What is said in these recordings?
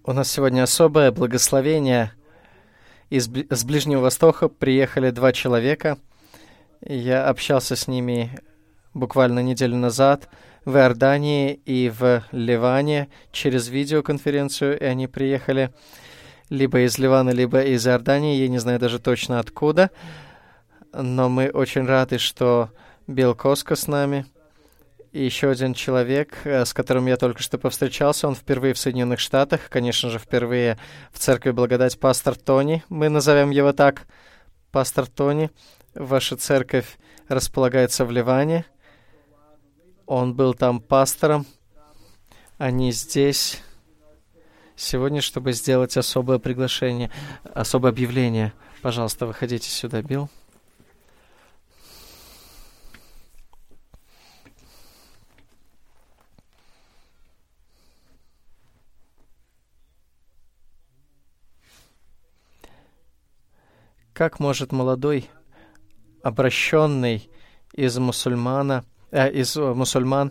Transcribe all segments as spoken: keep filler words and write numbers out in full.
У нас сегодня особое благословение. Из, бли- с Ближнего Востока приехали два человека. Я общался с ними буквально неделю назад в Иордании и в Ливане через видеоконференцию, и они приехали либо из Ливана, либо из Иордании, я не знаю даже точно откуда, но мы очень рады, что Билл Коско с нами. И еще один человек, с которым я только что повстречался, он впервые в Соединенных Штатах, конечно же, впервые в Церкви Благодать, пастор Тони, мы назовем его так, пастор Тони. Ваша церковь располагается в Ливане, он был там пастором, они здесь сегодня, чтобы сделать особое приглашение, особое объявление. Пожалуйста, выходите сюда, Билл. Как может молодой, обращенный из мусульмана, э, из мусульман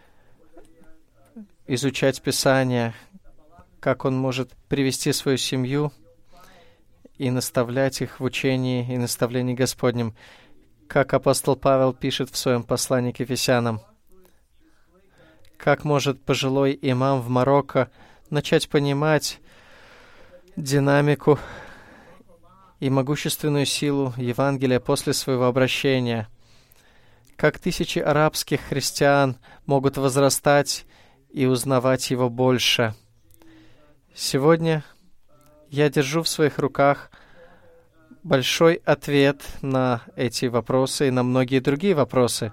изучать Писание, как он может привести свою семью и наставлять их в учении и наставлении Господнем, как апостол Павел пишет в своем послании к Ефесянам. Как может пожилой имам в Марокко начать понимать динамику и могущественную силу Евангелия после своего обращения? Как тысячи арабских христиан могут возрастать и узнавать его больше? Сегодня я держу в своих руках большой ответ на эти вопросы и на многие другие вопросы.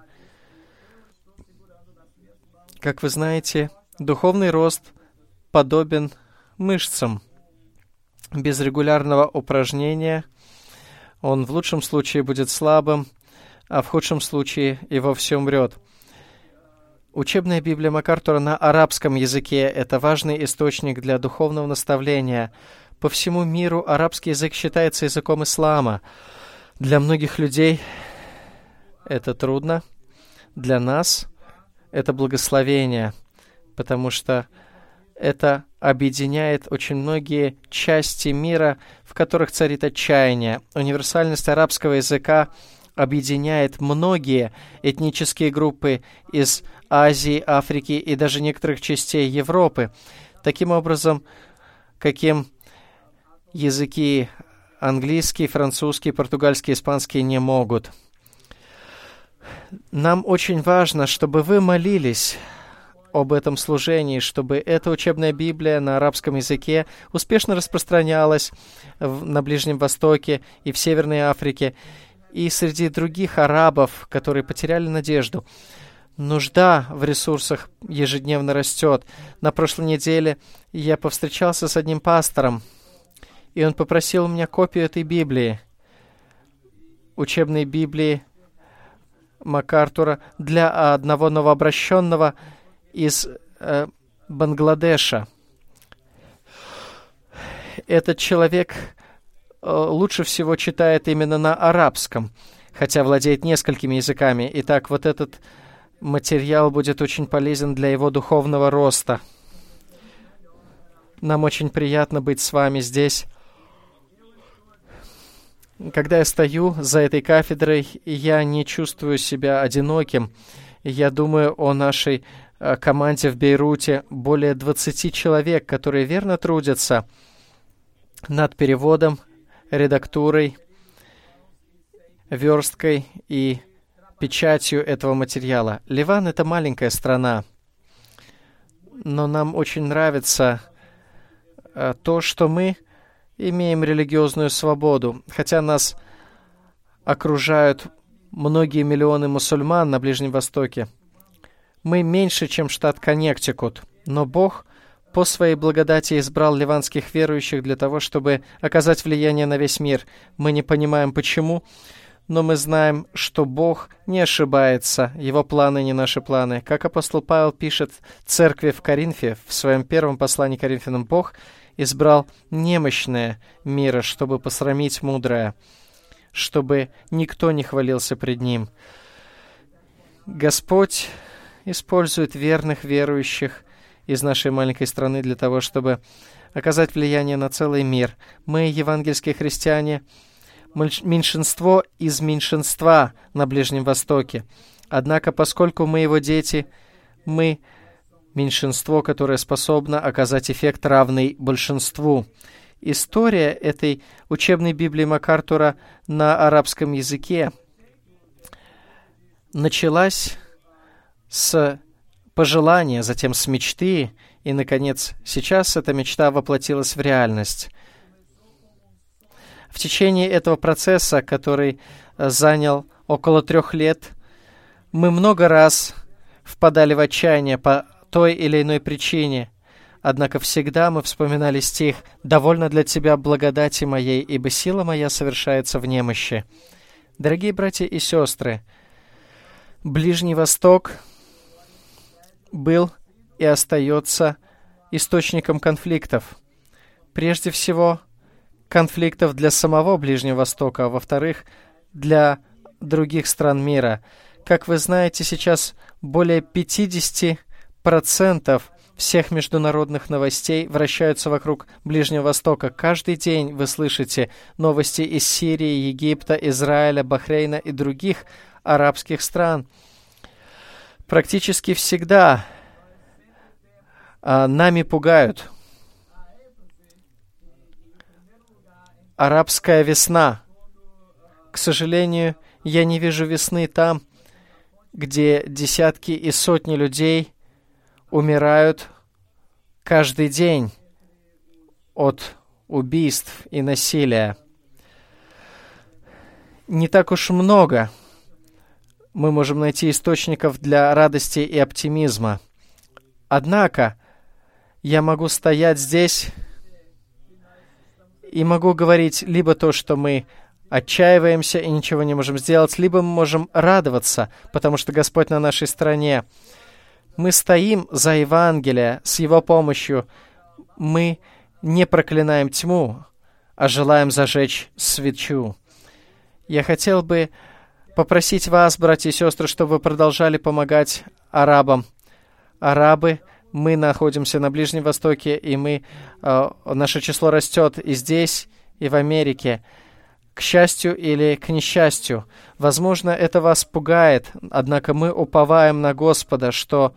Как вы знаете, духовный рост подобен мышцам. Без регулярного упражнения он в лучшем случае будет слабым, а в худшем случае и вовсе умрет. Учебная Библия МакАртура на арабском языке – это важный источник для духовного наставления. По всему миру арабский язык считается языком ислама. Для многих людей это трудно. Для нас это благословение, потому что это объединяет очень многие части мира, в которых царит отчаяние. Универсальность арабского языка объединяет многие этнические группы из Азии, Африки и даже некоторых частей Европы. Таким образом, каким языки английский, французский, португальский, испанский не могут. Нам очень важно, чтобы вы молились об этом служении, чтобы эта учебная Библия на арабском языке успешно распространялась в, на Ближнем Востоке и в Северной Африке, и среди других арабов, которые потеряли надежду. Нужда в ресурсах ежедневно растет. На прошлой неделе я повстречался с одним пастором, и он попросил у меня копию этой Библии, учебной Библии МакАртура, для одного новообращенного из э, Бангладеша. Этот человек э, лучше всего читает именно на арабском, хотя владеет несколькими языками. Итак, вот этот материал будет очень полезен для его духовного роста. Нам очень приятно быть с вами здесь. Когда я стою за этой кафедрой, я не чувствую себя одиноким. Я думаю о нашей команде в Бейруте, более двадцати человек, которые верно трудятся над переводом, редактурой, версткой и печатью этого материала. Ливан — это маленькая страна, но нам очень нравится а, то, что мы имеем религиозную свободу, хотя нас окружают многие миллионы мусульман на Ближнем Востоке. Мы меньше, чем штат Коннектикут, но Бог по своей благодати избрал ливанских верующих для того, чтобы оказать влияние на весь мир. Мы не понимаем, почему, но мы знаем, что Бог не ошибается, Его планы не наши планы. Как апостол Павел пишет церкви в Коринфе, в своем первом послании к Коринфянам, Бог избрал немощное мира, чтобы посрамить мудрое, чтобы никто не хвалился пред Ним. Господь использует верных верующих из нашей маленькой страны для того, чтобы оказать влияние на целый мир. Мы, евангельские христиане, меньшинство из меньшинства на Ближнем Востоке. Однако, поскольку мы его дети, мы меньшинство, которое способно оказать эффект, равный большинству. История этой учебной Библии МакАртура на арабском языке началась с пожелания, затем с мечты, и, наконец, сейчас эта мечта воплотилась в реальность. В течение этого процесса, который занял около трех лет, мы много раз впадали в отчаяние по той или иной причине, однако всегда мы вспоминали стих «Довольно для тебя благодати моей, ибо сила моя совершается в немощи». Дорогие братья и сестры, Ближний Восток был и остается источником конфликтов. Прежде всего, конфликтов для самого Ближнего Востока, а во-вторых, для других стран мира. Как вы знаете, сейчас более пятьдесят процентов всех международных новостей вращаются вокруг Ближнего Востока. Каждый день вы слышите новости из Сирии, Египта, Израиля, Бахрейна и других арабских стран. Практически всегда а, нами пугают. Арабская весна. К сожалению, я не вижу весны там, где десятки и сотни людей умирают каждый день от убийств и насилия. Не так уж много мы можем найти источников для радости и оптимизма. Однако я могу стоять здесь и могу говорить либо то, что мы отчаиваемся и ничего не можем сделать, либо мы можем радоваться, потому что Господь на нашей стороне. Мы стоим за Евангелие с Его помощью. Мы не проклинаем тьму, а желаем зажечь свечу. Я хотел бы попросить вас, братья и сестры, чтобы вы продолжали помогать арабам. Арабы, мы находимся на Ближнем Востоке, и мы, э, наше число растет и здесь, и в Америке. К счастью или к несчастью. Возможно, это вас пугает, однако мы уповаем на Господа, что,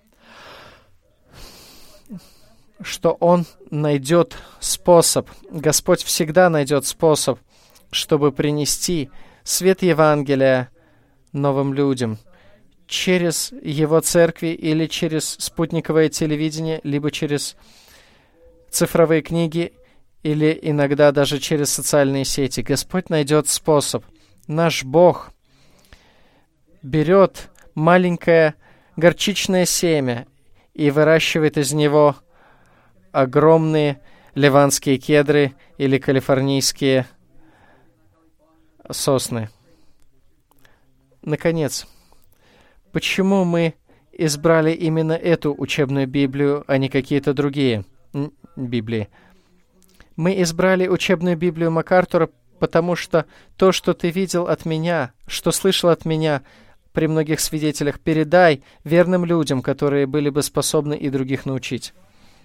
что Он найдет способ. Господь всегда найдет способ, чтобы принести свет Евангелия новым людям через Его церкви или через спутниковое телевидение, либо через цифровые книги, или иногда даже через социальные сети. Господь найдет способ. Наш Бог берет маленькое горчичное семя и выращивает из него огромные ливанские кедры или калифорнийские сосны. Наконец, почему мы избрали именно эту учебную Библию, а не какие-то другие Библии? Мы избрали учебную Библию МакАртура, потому что то, что ты видел от меня, что слышал от меня при многих свидетелях, передай верным людям, которые были бы способны и других научить.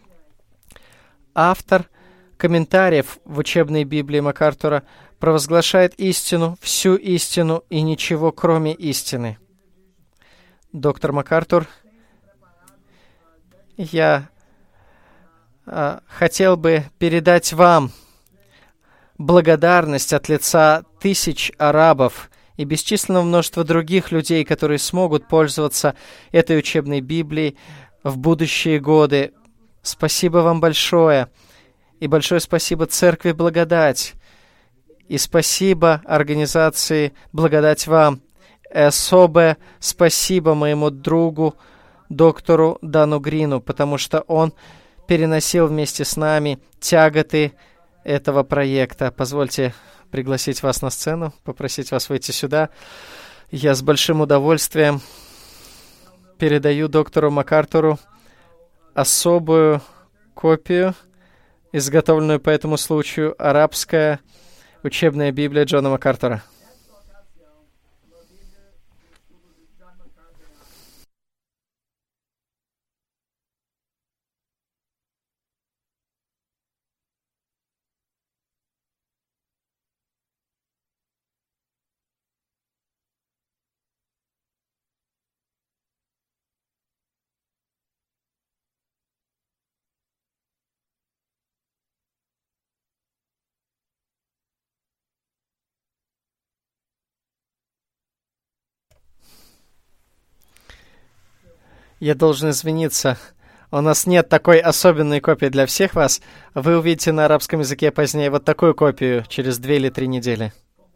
Автор комментариев в учебной Библии МакАртура провозглашает истину, всю истину и ничего, кроме истины. Доктор МакАртур, я хотел бы передать вам благодарность от лица тысяч арабов и бесчисленного множества других людей, которые смогут пользоваться этой учебной Библией в будущие годы. Спасибо вам большое. И большое спасибо Церкви Благодать. И спасибо организации Благодать вам. И особое спасибо моему другу, доктору Дану Грину, потому что он переносил вместе с нами тяготы этого проекта. Позвольте пригласить вас на сцену, попросить вас выйти сюда. Я с большим удовольствием передаю доктору МакАртуру особую копию, изготовленную по этому случаю, арабская учебная Библия Джона МакАртура. Я должен извиниться. У нас нет такой особенной копии для всех вас. Вы увидите на арабском языке позднее вот такую копию через две или три недели.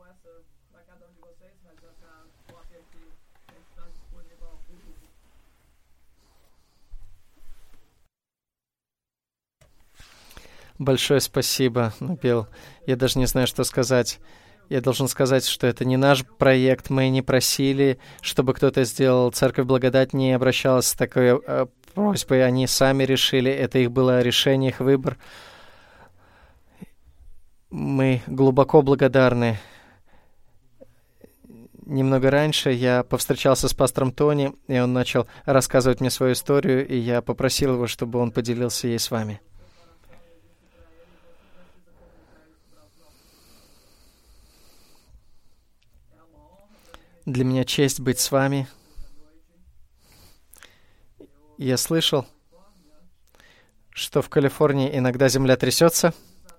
Большое спасибо, Набил. Я даже не знаю, что сказать. Я должен сказать, что это не наш проект. Мы не просили, чтобы кто-то сделал. Церковь Благодать не обращалась с такой э, просьбой. Они сами решили. Это их было решение, их выбор. Мы глубоко благодарны. Немного раньше я повстречался с пастором Тони, и он начал рассказывать мне свою историю, и я попросил его, чтобы он поделился ей с вами. Для меня честь быть с вами. Я слышал, что в Калифорнии иногда земля трясется,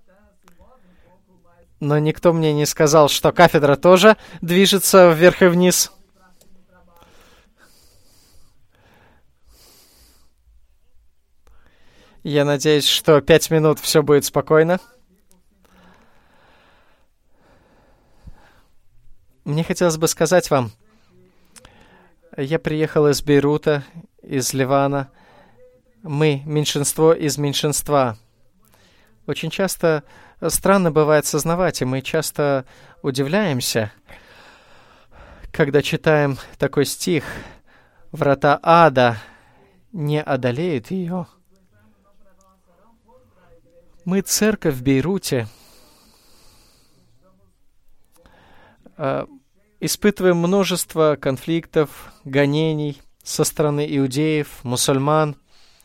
но никто мне не сказал, что кафедра тоже движется вверх и вниз. Я надеюсь, что пять минут все будет спокойно. Мне хотелось бы сказать вам, я приехал из Бейрута, из Ливана. Мы меньшинство из меньшинства. Очень часто странно бывает сознавать, и мы часто удивляемся, когда читаем такой стих: «Врата ада не одолеют ее». Мы церковь в Бейруте. Испытываем множество конфликтов, гонений со стороны иудеев, мусульман,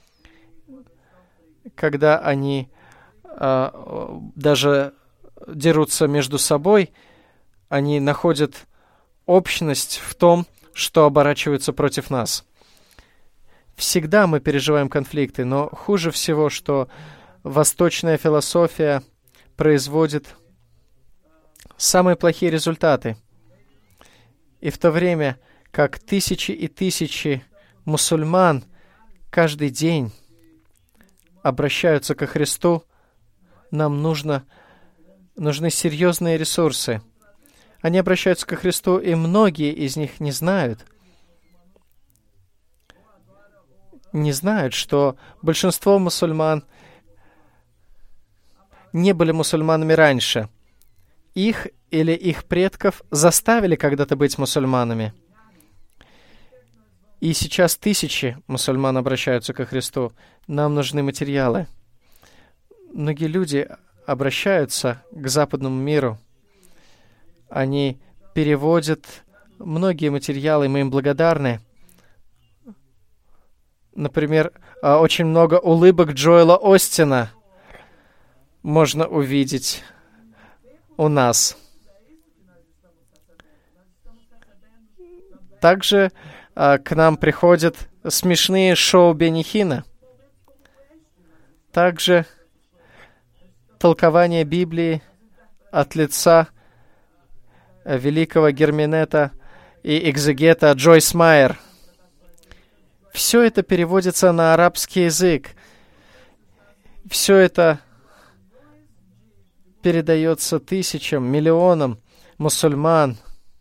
когда они а, даже дерутся между собой, они находят общность в том, что оборачиваются против нас. Всегда мы переживаем конфликты, но хуже всего, что восточная философия производит самые плохие результаты. И в то время, как тысячи и тысячи мусульман каждый день обращаются ко Христу, нам нужно, нужны серьезные ресурсы. Они обращаются ко Христу, и многие из них не знают, не знают, что большинство мусульман не были мусульманами раньше. Их или их предков заставили когда-то быть мусульманами. И сейчас тысячи мусульман обращаются ко Христу. Нам нужны материалы. Многие люди обращаются к западному миру. Они переводят многие материалы, мы им благодарны. Например, очень много улыбок Джоэла Остина можно увидеть у нас. Также а, к нам приходят смешные шоу Бенни Хинна. Также толкование Библии от лица великого герменета и экзегета Джойс Майер. Все это переводится на арабский язык. Все это передается тысячам, миллионам мусульман,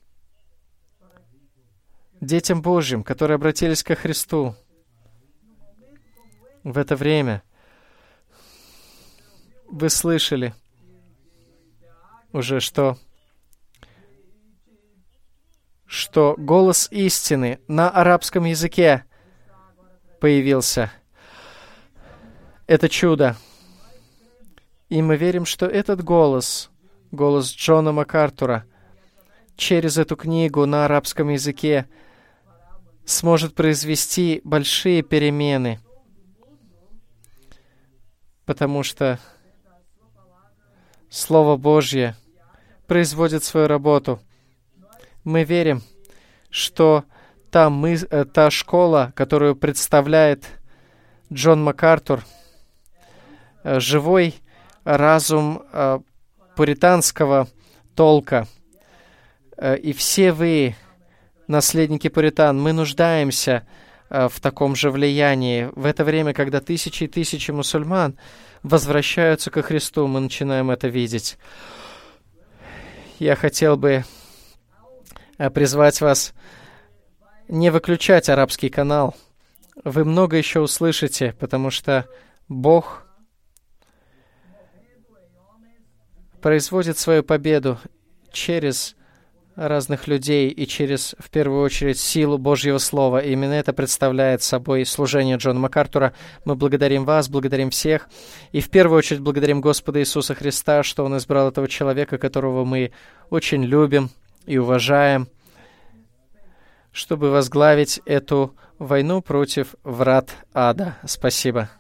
детям Божьим, которые обратились ко Христу. В это время вы слышали уже, что, что голос истины на арабском языке появился. Это чудо. И мы верим, что этот голос, голос Джона МакАртура, через эту книгу на арабском языке сможет произвести большие перемены, потому что Слово Божье производит свою работу. Мы верим, что та, мы, та школа, которую представляет Джон МакАртур, живой разум э, пуританского толка. Э, и все вы, наследники пуритан, мы нуждаемся в таком же влиянии. В это время, когда тысячи и тысячи мусульман возвращаются ко Христу, мы начинаем это видеть. Я хотел бы призвать вас не выключать арабский канал. Вы много еще услышите, потому что Бог производит свою победу через разных людей и через, в первую очередь, силу Божьего Слова. И именно это представляет собой служение Джона МакАртура. Мы благодарим вас, благодарим всех. И в первую очередь благодарим Господа Иисуса Христа, что Он избрал этого человека, которого мы очень любим и уважаем, чтобы возглавить эту войну против врат ада. Спасибо.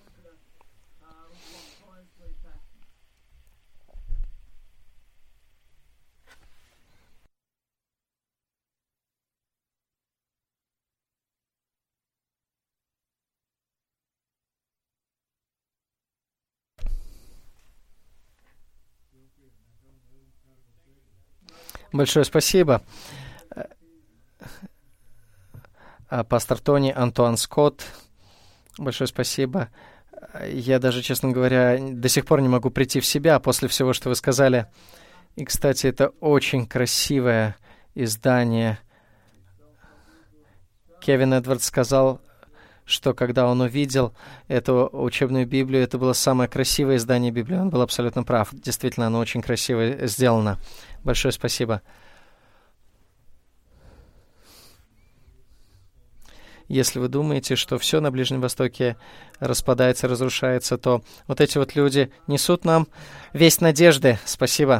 Большое спасибо. Пастор Тони, Антуан Скотт, большое спасибо. Я даже, честно говоря, до сих пор не могу прийти в себя после всего, что вы сказали. И, кстати, это очень красивое издание. Кевин Эдвардс сказал, что когда он увидел эту учебную Библию, это было самое красивое издание Библии. Он был абсолютно прав. Действительно, оно очень красиво сделано. Большое спасибо. Если вы думаете, что все на Ближнем Востоке распадается, разрушается, то вот эти вот люди несут нам весть надежды. Спасибо.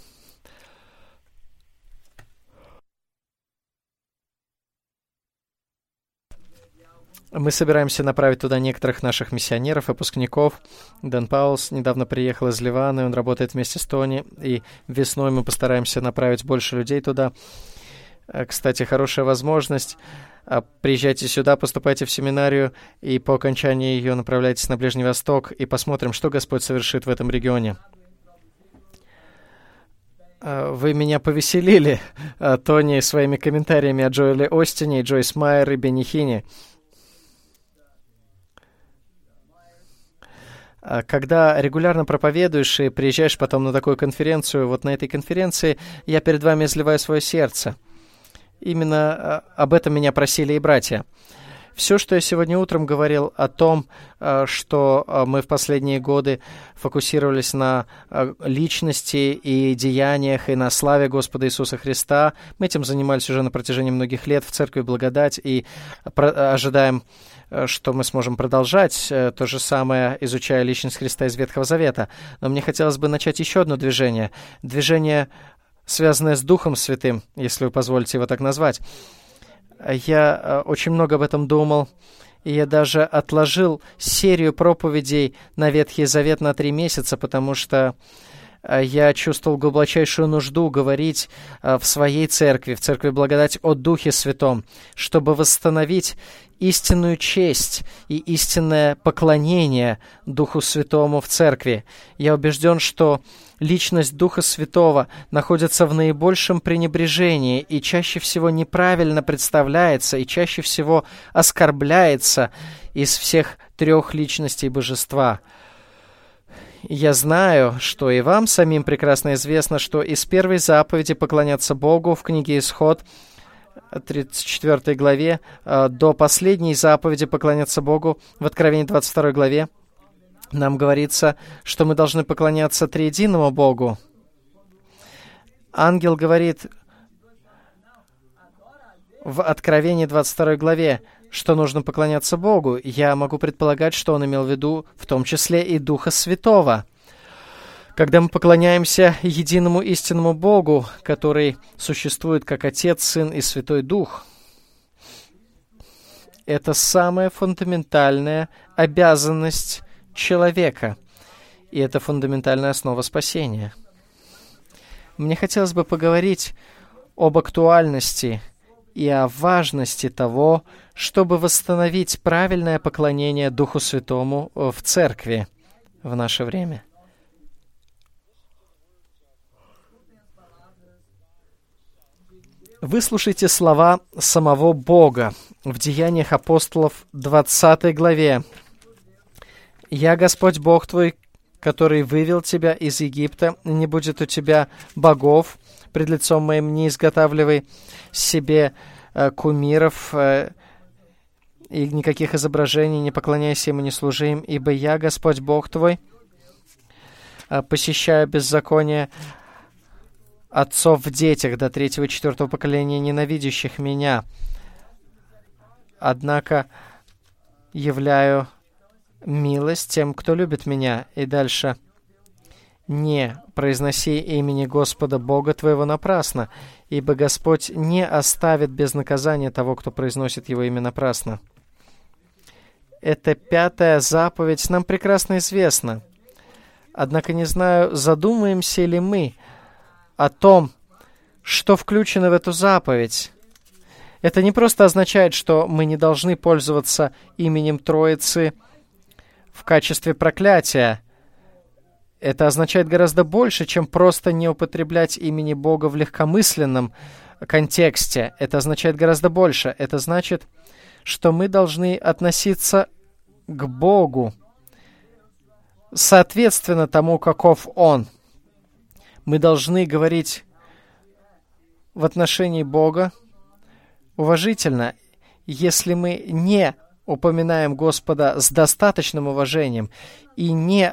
Мы собираемся направить туда некоторых наших миссионеров, выпускников. Дэн Паулс недавно приехал из Ливана, и он работает вместе с Тони, и весной мы постараемся направить больше людей туда. Кстати, хорошая возможность. Приезжайте сюда, поступайте в семинарию, и по окончании ее направляйтесь на Ближний Восток, и посмотрим, что Господь совершит в этом регионе. Вы меня повеселили, Тони, своими комментариями о Джоэле Остине, Джойс Майер и Бенни Хинни. Когда регулярно проповедуешь и приезжаешь потом на такую конференцию, вот на этой конференции я перед вами изливаю свое сердце. Именно об этом меня просили и братья. Все, что я сегодня утром говорил о том, что мы в последние годы фокусировались на личности и деяниях, и на славе Господа Иисуса Христа, мы этим занимались уже на протяжении многих лет в Церкви Благодать, и ожидаем, что мы сможем продолжать то же самое, изучая личность Христа из Ветхого Завета. Но мне хотелось бы начать еще одно движение. Движение, связанное с Духом Святым, если вы позволите его так назвать. Я очень много об этом думал, и я даже отложил серию проповедей на Ветхий Завет на три месяца, потому что я чувствовал глубочайшую нужду говорить в своей церкви, в Церкви Благодать, о Духе Святом, чтобы восстановить истинную честь и истинное поклонение Духу Святому в церкви. Я убежден, что личность Духа Святого находится в наибольшем пренебрежении и чаще всего неправильно представляется и чаще всего оскорбляется из всех трех личностей Божества. Я знаю, что и вам самим прекрасно известно, что из первой заповеди поклоняться Богу в книге Исход, тридцать четвёртой главе, до последней заповеди поклоняться Богу в Откровении двадцать второй главе, нам говорится, что мы должны поклоняться триединому Богу. Ангел говорит в Откровении двадцать второй главе, что нужно поклоняться Богу. Я могу предполагать, что он имел в виду в том числе и Духа Святого. Когда мы поклоняемся единому истинному Богу, который существует как Отец, Сын и Святой Дух, это самая фундаментальная обязанность человека, и это фундаментальная основа спасения. Мне хотелось бы поговорить об актуальности и о важности того, чтобы восстановить правильное поклонение Духу Святому в церкви в наше время. Выслушайте слова самого Бога в Деяниях апостолов двадцатой главе. «Я Господь Бог твой, который вывел тебя из Египта, и не будет у тебя богов, пред лицом моим не изготавливай себе э, кумиров, э, и никаких изображений, не поклоняйся им и не служи им, ибо я, Господь Бог твой, э, посещаю беззаконие отцов в детях до третьего и четвертого поколения, ненавидящих меня, однако являю милость тем, кто любит меня». И дальше. «Не произноси имени Господа Бога твоего напрасно, ибо Господь не оставит без наказания того, кто произносит его имя напрасно». Эта пятая заповедь нам прекрасно известна. Однако не знаю, задумаемся ли мы о том, что включено в эту заповедь. Это не просто означает, что мы не должны пользоваться именем Троицы в качестве проклятия. Это означает гораздо больше, чем просто не употреблять имени Бога в легкомысленном контексте. Это означает гораздо больше. Это значит, что мы должны относиться к Богу соответственно тому, каков Он. Мы должны говорить в отношении Бога уважительно. Если мы не упоминаем Господа с достаточным уважением и не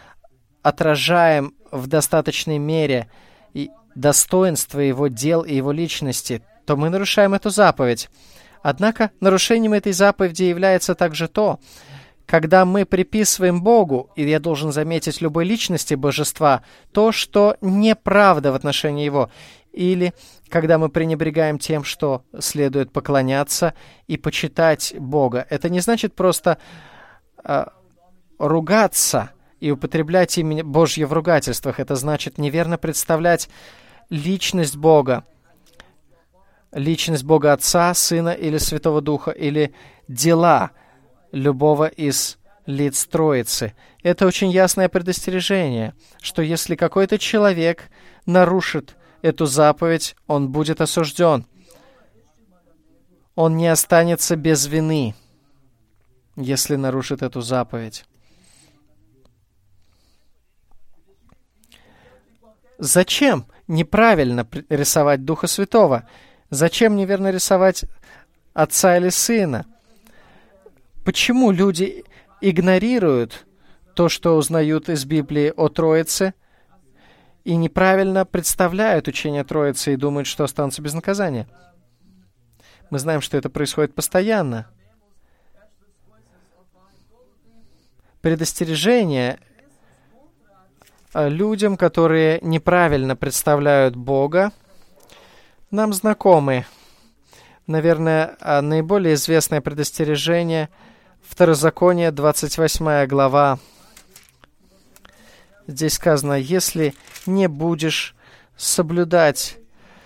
отражаем в достаточной мере достоинство Его дел и Его личности, то мы нарушаем эту заповедь. Однако нарушением этой заповеди является также то, когда мы приписываем Богу, и я должен заметить любой личности Божества, то, что неправда в отношении Его, или когда мы пренебрегаем тем, что следует поклоняться и почитать Бога. Это не значит просто э, ругаться и употреблять имя Божье в ругательствах. Это значит неверно представлять личность Бога, личность Бога Отца, Сына или Святого Духа, или дела любого из лиц Троицы. Это очень ясное предостережение, что если какой-то человек нарушит эту заповедь, он будет осужден. Он не останется без вины, если нарушит эту заповедь. Зачем неправильно рисовать Духа Святого? Зачем неверно рисовать Отца или Сына? Почему люди игнорируют то, что узнают из Библии о Троице, и неправильно представляют учение Троицы и думают, что останутся без наказания? Мы знаем, что это происходит постоянно. Предостережение людям, которые неправильно представляют Бога, нам знакомы. Наверное, наиболее известное предостережение — Второзаконие, двадцать восьмая глава. Здесь сказано: «Если не будешь соблюдать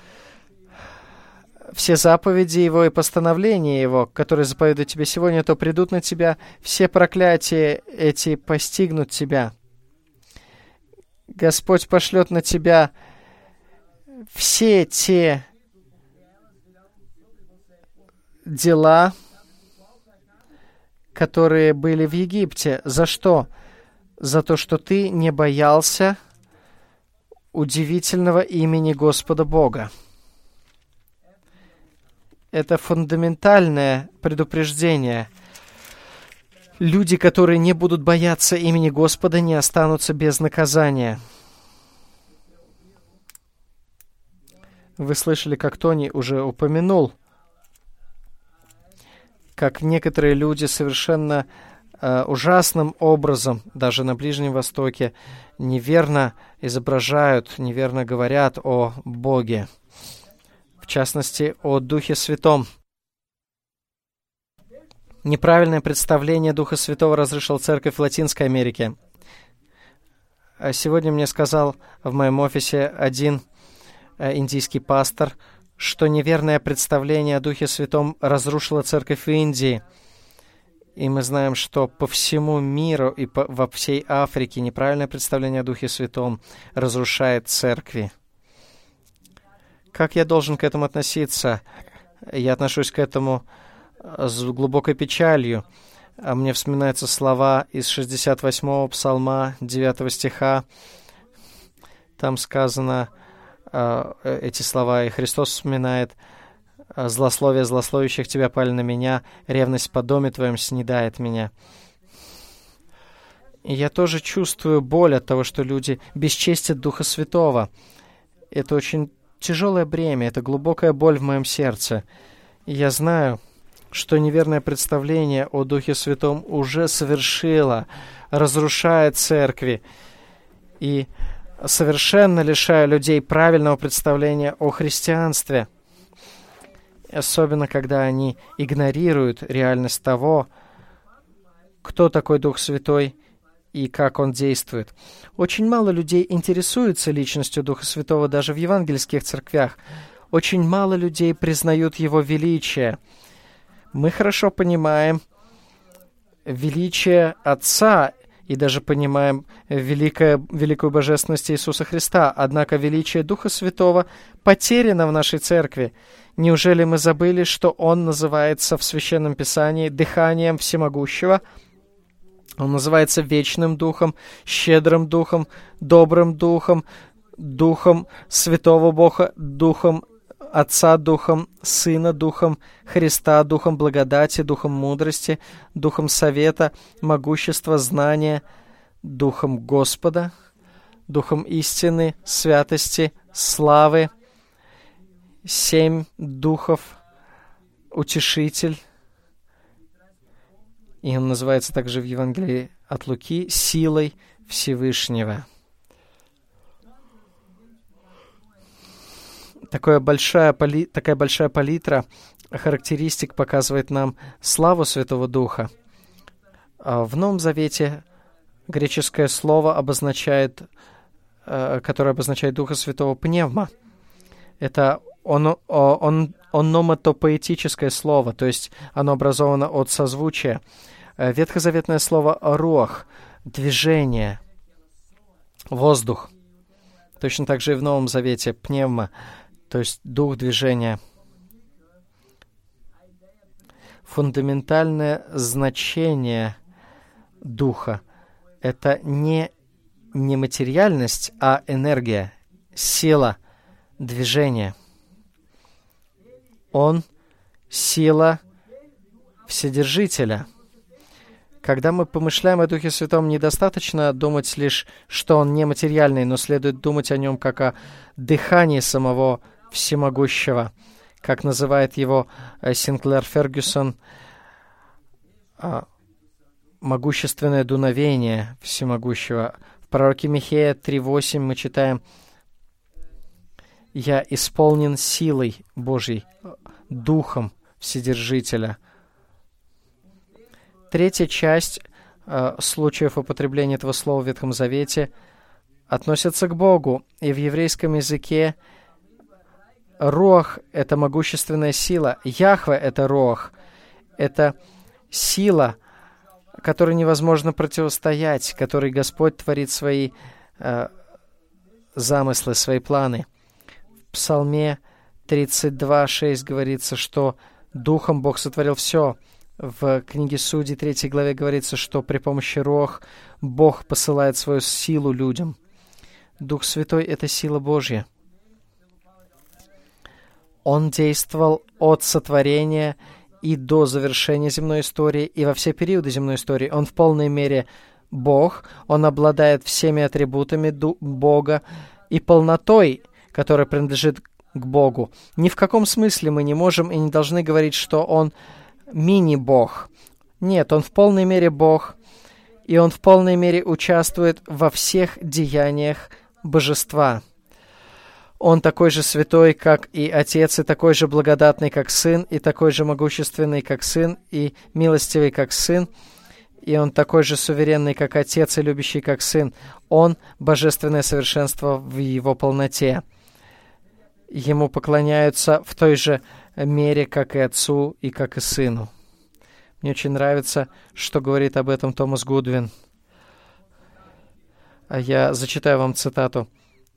все заповеди Его и постановления Его, которые заповедуют тебе сегодня, то придут на тебя все проклятия эти, постигнут тебя. Господь пошлет на тебя все те дела, которые были в Египте. За что? За то, что ты не боялся удивительного имени Господа Бога». Это фундаментальное предупреждение. Люди, которые не будут бояться имени Господа, не останутся без наказания. Вы слышали, как Тони уже упомянул, как некоторые люди совершенно э, ужасным образом, даже на Ближнем Востоке, неверно изображают, неверно говорят о Боге, в частности, о Духе Святом. Неправильное представление Духа Святого разрушило церковь в Латинской Америке. Сегодня мне сказал в моем офисе один э, индийский пастор, что неверное представление о Духе Святом разрушило церковь в Индии. И мы знаем, что по всему миру и по, во всей Африке неправильное представление о Духе Святом разрушает церкви. Как я должен к этому относиться? Я отношусь к этому с глубокой печалью. А мне вспоминаются слова из шестьдесят восьмого псалма, девятого стиха. Там сказано э, эти слова, и Христос вспоминает: «Злословие злословящих тебя пали на меня, ревность по доме твоем снедает меня». И я тоже чувствую боль от того, что люди бесчестят Духа Святого. Это очень тяжелое бремя, это глубокая боль в моем сердце. И я знаю, что неверное представление о Духе Святом уже совершило, разрушает церкви и совершенно лишая людей правильного представления о христианстве. Особенно, когда они игнорируют реальность того, кто такой Дух Святой и как Он действует. Очень мало людей интересуются личностью Духа Святого даже в евангельских церквях. Очень мало людей признают Его величие. Мы хорошо понимаем величие Отца и даже понимаем великое, великую божественность Иисуса Христа. Однако величие Духа Святого потеряно в нашей церкви. Неужели мы забыли, что Он называется в Священном Писании дыханием всемогущего? Он называется вечным Духом, щедрым Духом, добрым Духом, Духом Святого Бога, Духом Отца, Духом Сына, Духом Христа, Духом благодати, Духом мудрости, Духом совета, могущества, знания, Духом Господа, Духом истины, святости, славы, семь духов, Утешитель. И он называется также в Евангелии от Луки силой Всевышнего. Такая большая, пали... Такая большая палитра характеристик показывает нам славу Святого Духа. В Новом Завете греческое слово обозначает, которое обозначает Духа Святого, пневма. Это он, он, ономатопоэтическое слово, то есть оно образовано от созвучия. Ветхозаветное слово «руах» — движение, воздух. Точно так же и в Новом Завете пневма, то есть дух движения. Фундаментальное значение духа — это не нематериальность, а энергия, сила, движение. Он — сила Вседержителя. Когда мы помышляем о Духе Святом, недостаточно думать лишь, что Он нематериальный, но следует думать о Нем как о дыхании самого Всемогущего, как называет его Синклер Фергюсон, могущественное дуновение Всемогущего. В пророке Михея три восемь мы читаем: «Я исполнен силой Божьей, Духом Вседержителя». Третья часть э, случаев употребления этого слова в Ветхом Завете относится к Богу, и в еврейском языке руах — это могущественная сила, Яхве — это руах, это сила, которой невозможно противостоять, которой Господь творит свои э, замыслы, свои планы. В Псалме тридцать два шесть говорится, что Духом Бог сотворил все. В книге Судей третьей главе говорится, что при помощи руах Бог посылает свою силу людям. Дух Святой — это сила Божья. Он действовал от сотворения и до завершения земной истории, и во все периоды земной истории. Он в полной мере Бог, Он обладает всеми атрибутами Бога и полнотой, которая принадлежит к Богу. Ни в каком смысле мы не можем и не должны говорить, что Он мини-бог. Нет, Он в полной мере Бог, и Он в полной мере участвует во всех деяниях Божества. Он такой же святой, как и Отец, и такой же благодатный, как Сын, и такой же могущественный, как Сын, и милостивый, как Сын, и Он такой же суверенный, как Отец, и любящий, как Сын. Он — божественное совершенство в Его полноте. Ему поклоняются в той же мере, как и Отцу, и как и Сыну. Мне очень нравится, что говорит об этом Томас Гудвин. Я зачитаю вам цитату.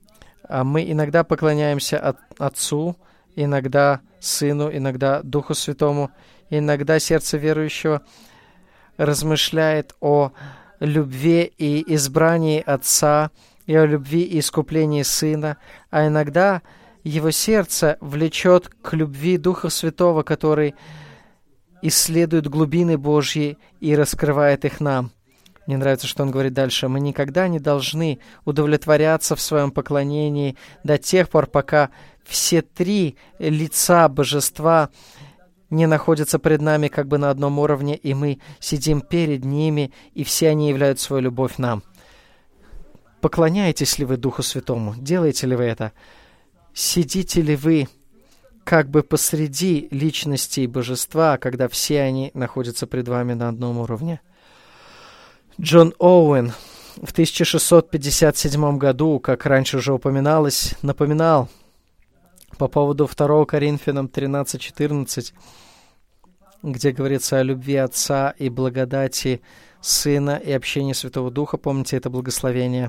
Мы иногда поклоняемся от, Отцу, иногда Сыну, иногда Духу Святому, иногда сердце верующего размышляет о любви и избрании Отца, и о любви и искуплении Сына, а иногда его сердце влечет к любви Духа Святого, который исследует глубины Божьи и раскрывает их нам. Мне нравится, что он говорит дальше. Мы никогда не должны удовлетворяться в своем поклонении до тех пор, пока все три лица Божества не находятся пред нами как бы на одном уровне, и мы сидим перед ними, и все они являют свою любовь нам. Поклоняетесь ли вы Духу Святому? Делаете ли вы это? Сидите ли вы как бы посреди личности Божества, когда все они находятся пред вами на одном уровне? Джон Оуэн в тысяча шестьсот пятьдесят седьмом году, как раньше уже упоминалось, напоминал по поводу второго Коринфянам тринадцать четырнадцать, где говорится о любви Отца и благодати Сына и общении Святого Духа. Помните это благословение?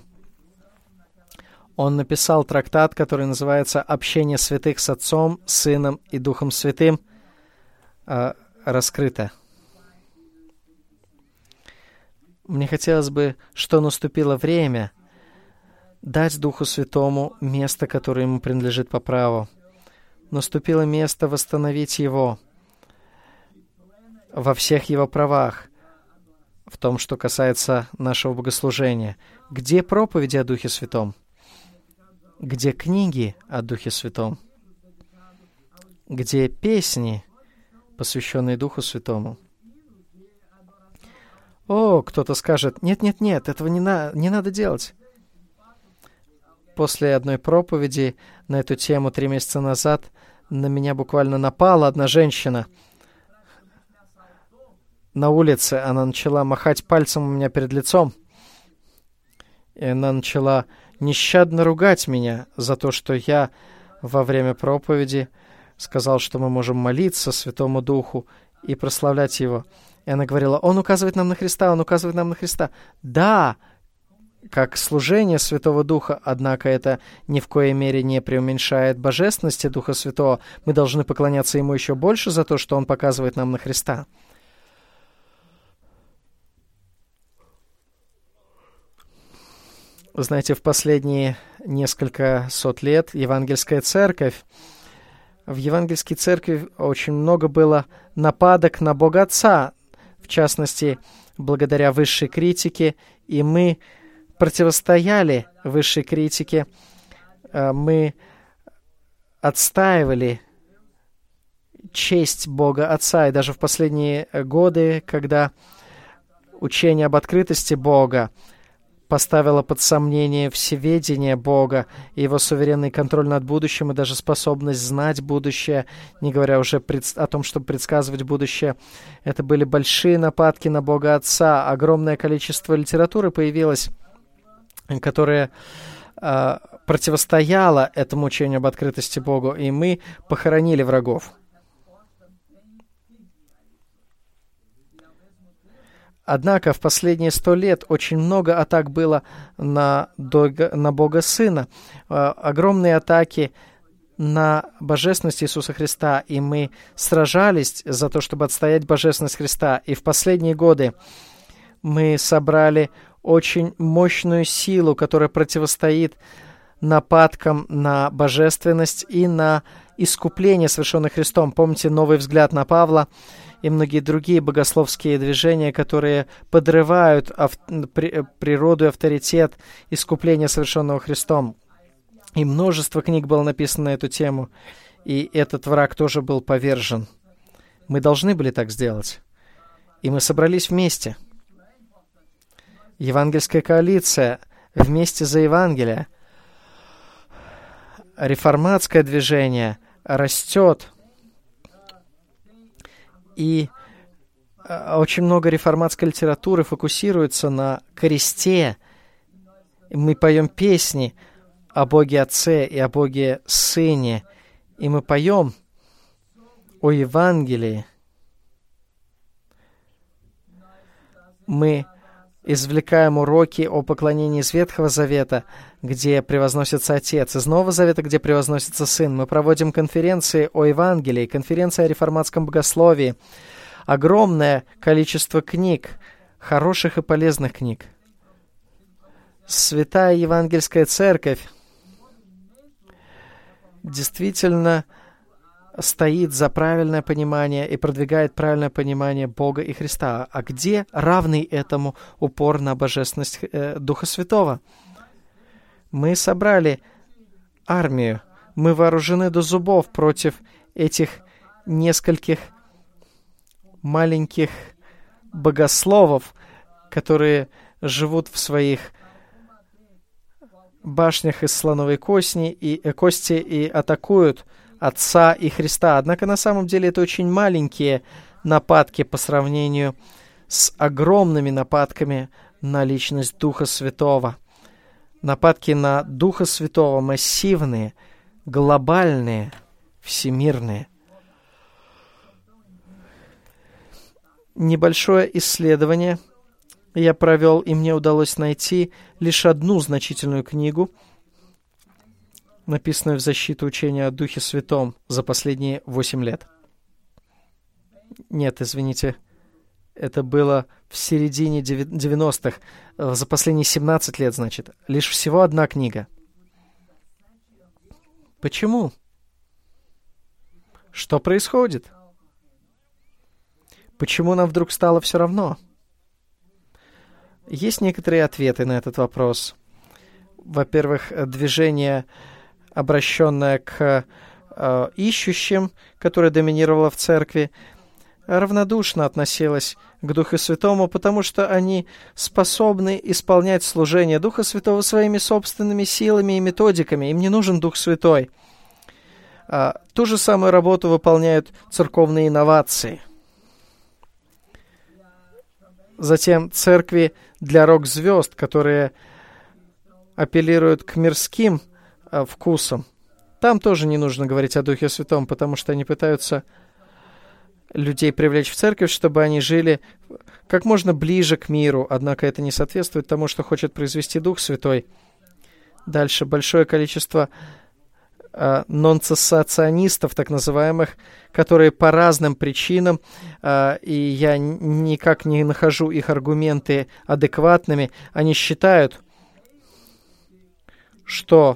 Он написал трактат, который называется «Общение святых с Отцом, Сыном и Духом Святым. Э, раскрыто». Мне хотелось бы, что наступило время дать Духу Святому место, которое ему принадлежит по праву. Наступило место восстановить его во всех его правах, в том, что касается нашего богослужения. Где проповеди о Духе Святом? Где книги о Духе Святом? Где песни, посвященные Духу Святому? О, кто-то скажет, нет-нет-нет, этого не, на, не надо делать. После одной проповеди на эту тему три месяца назад на меня буквально напала одна женщина. На улице она начала махать пальцем у меня перед лицом. И она начала нещадно ругать меня за то, что я во время проповеди сказал, что мы можем молиться Святому Духу и прославлять Его. И она говорила, он указывает нам на Христа, он указывает нам на Христа. Да, как служение Святого Духа, однако это ни в коей мере не преуменьшает божественности Духа Святого. Мы должны поклоняться Ему еще больше за то, что Он показывает нам на Христа. Вы знаете, в последние несколько сот лет Евангельская церковь, в Евангельской церкви очень много было нападок на Бога Отца, в частности, благодаря высшей критике, и мы противостояли высшей критике, мы отстаивали честь Бога Отца, и даже в последние годы, когда учение об открытости Бога поставило под сомнение всеведение Бога и Его суверенный контроль над будущим, и даже способность знать будущее, не говоря уже пред... о том, чтобы предсказывать будущее. Это были большие нападки на Бога Отца. Огромное количество литературы появилось, которое э, противостояло этому учению об открытости Богу, и мы похоронили врагов. Однако в последние сто лет очень много атак было на, Дога, на Бога Сына, э, огромные атаки на божественность Иисуса Христа, и мы сражались за то, чтобы отстоять божественность Христа. И в последние годы мы собрали очень мощную силу, которая противостоит нападкам на божественность и на искупление, совершенное Христом. Помните новый взгляд на Павла и многие другие богословские движения, которые подрывают ав- при- природу и авторитет искупления, совершенного Христом. И множество книг было написано на эту тему, и этот враг тоже был повержен. Мы должны были так сделать. И мы собрались вместе. Евангельская коалиция вместе за Евангелие. Реформатское движение растет. И очень много реформатской литературы фокусируется на кресте. Мы поем песни о Боге Отце и о Боге Сыне. И мы поем о Евангелии. Мы извлекаем уроки о поклонении из Ветхого Завета, где превозносится Отец, из Нового Завета, где превозносится Сын. Мы проводим конференции о Евангелии, конференции о реформатском богословии. Огромное количество книг, хороших и полезных книг. Святая Евангельская Церковь действительно стоит за правильное понимание и продвигает правильное понимание Бога и Христа. А где равный этому упор на божественность э, Духа Святого? Мы собрали армию, мы вооружены до зубов против этих нескольких маленьких богословов, которые живут в своих башнях из слоновой кости и, э, кости и атакуют Отца и Христа. Однако на самом деле это очень маленькие нападки по сравнению с огромными нападками на личность Духа Святого. Нападки на Духа Святого массивные, глобальные, всемирные. Небольшое исследование я провел, и мне удалось найти лишь одну значительную книгу, написанную в защиту учения о Духе Святом за последние восемь лет. Нет, извините, это было в середине девяностых, за последние семнадцать лет, значит. Лишь всего одна книга. Почему? Что происходит? Почему нам вдруг стало все равно? Есть некоторые ответы на этот вопрос. Во-первых, движение, обращенное к э, ищущим, которое доминировало в церкви, равнодушно относилось к Духу Святому, потому что они способны исполнять служение Духа Святого своими собственными силами и методиками. Им не нужен Дух Святой. А, ту же самую работу выполняют церковные инновации. Затем церкви для рок-звезд, которые апеллируют к мирским а, вкусам. Там тоже не нужно говорить о Духе Святом, потому что они пытаются людей привлечь в церковь, чтобы они жили как можно ближе к миру, однако это не соответствует тому, что хочет произвести Дух Святой. Дальше большое количество э, нонцессационистов, так называемых, которые по разным причинам, э, и я никак не нахожу их аргументы адекватными, они считают, что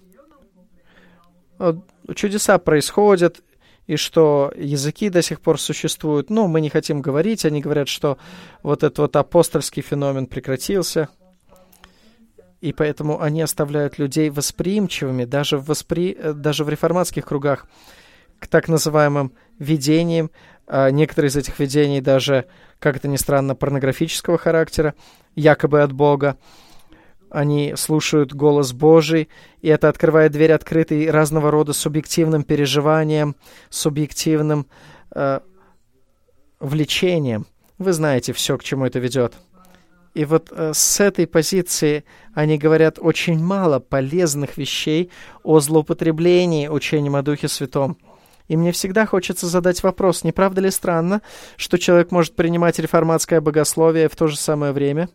э, чудеса происходят, и что языки до сих пор существуют. Но мы не хотим говорить. Они говорят, что вот этот вот апостольский феномен прекратился. И поэтому они оставляют людей восприимчивыми, даже в, воспри... даже в реформатских кругах, к так называемым видениям. А некоторые из этих видений даже, как это ни странно, порнографического характера, якобы от Бога. Они слушают голос Божий, и это открывает дверь открытой разного рода субъективным переживаниям, субъективным э, влечением. Вы знаете все, к чему это ведет. И вот э, с этой позиции они говорят очень мало полезных вещей о злоупотреблении учением о Духе Святом. И мне всегда хочется задать вопрос, не правда ли странно, что человек может принимать реформатское богословие в то же самое время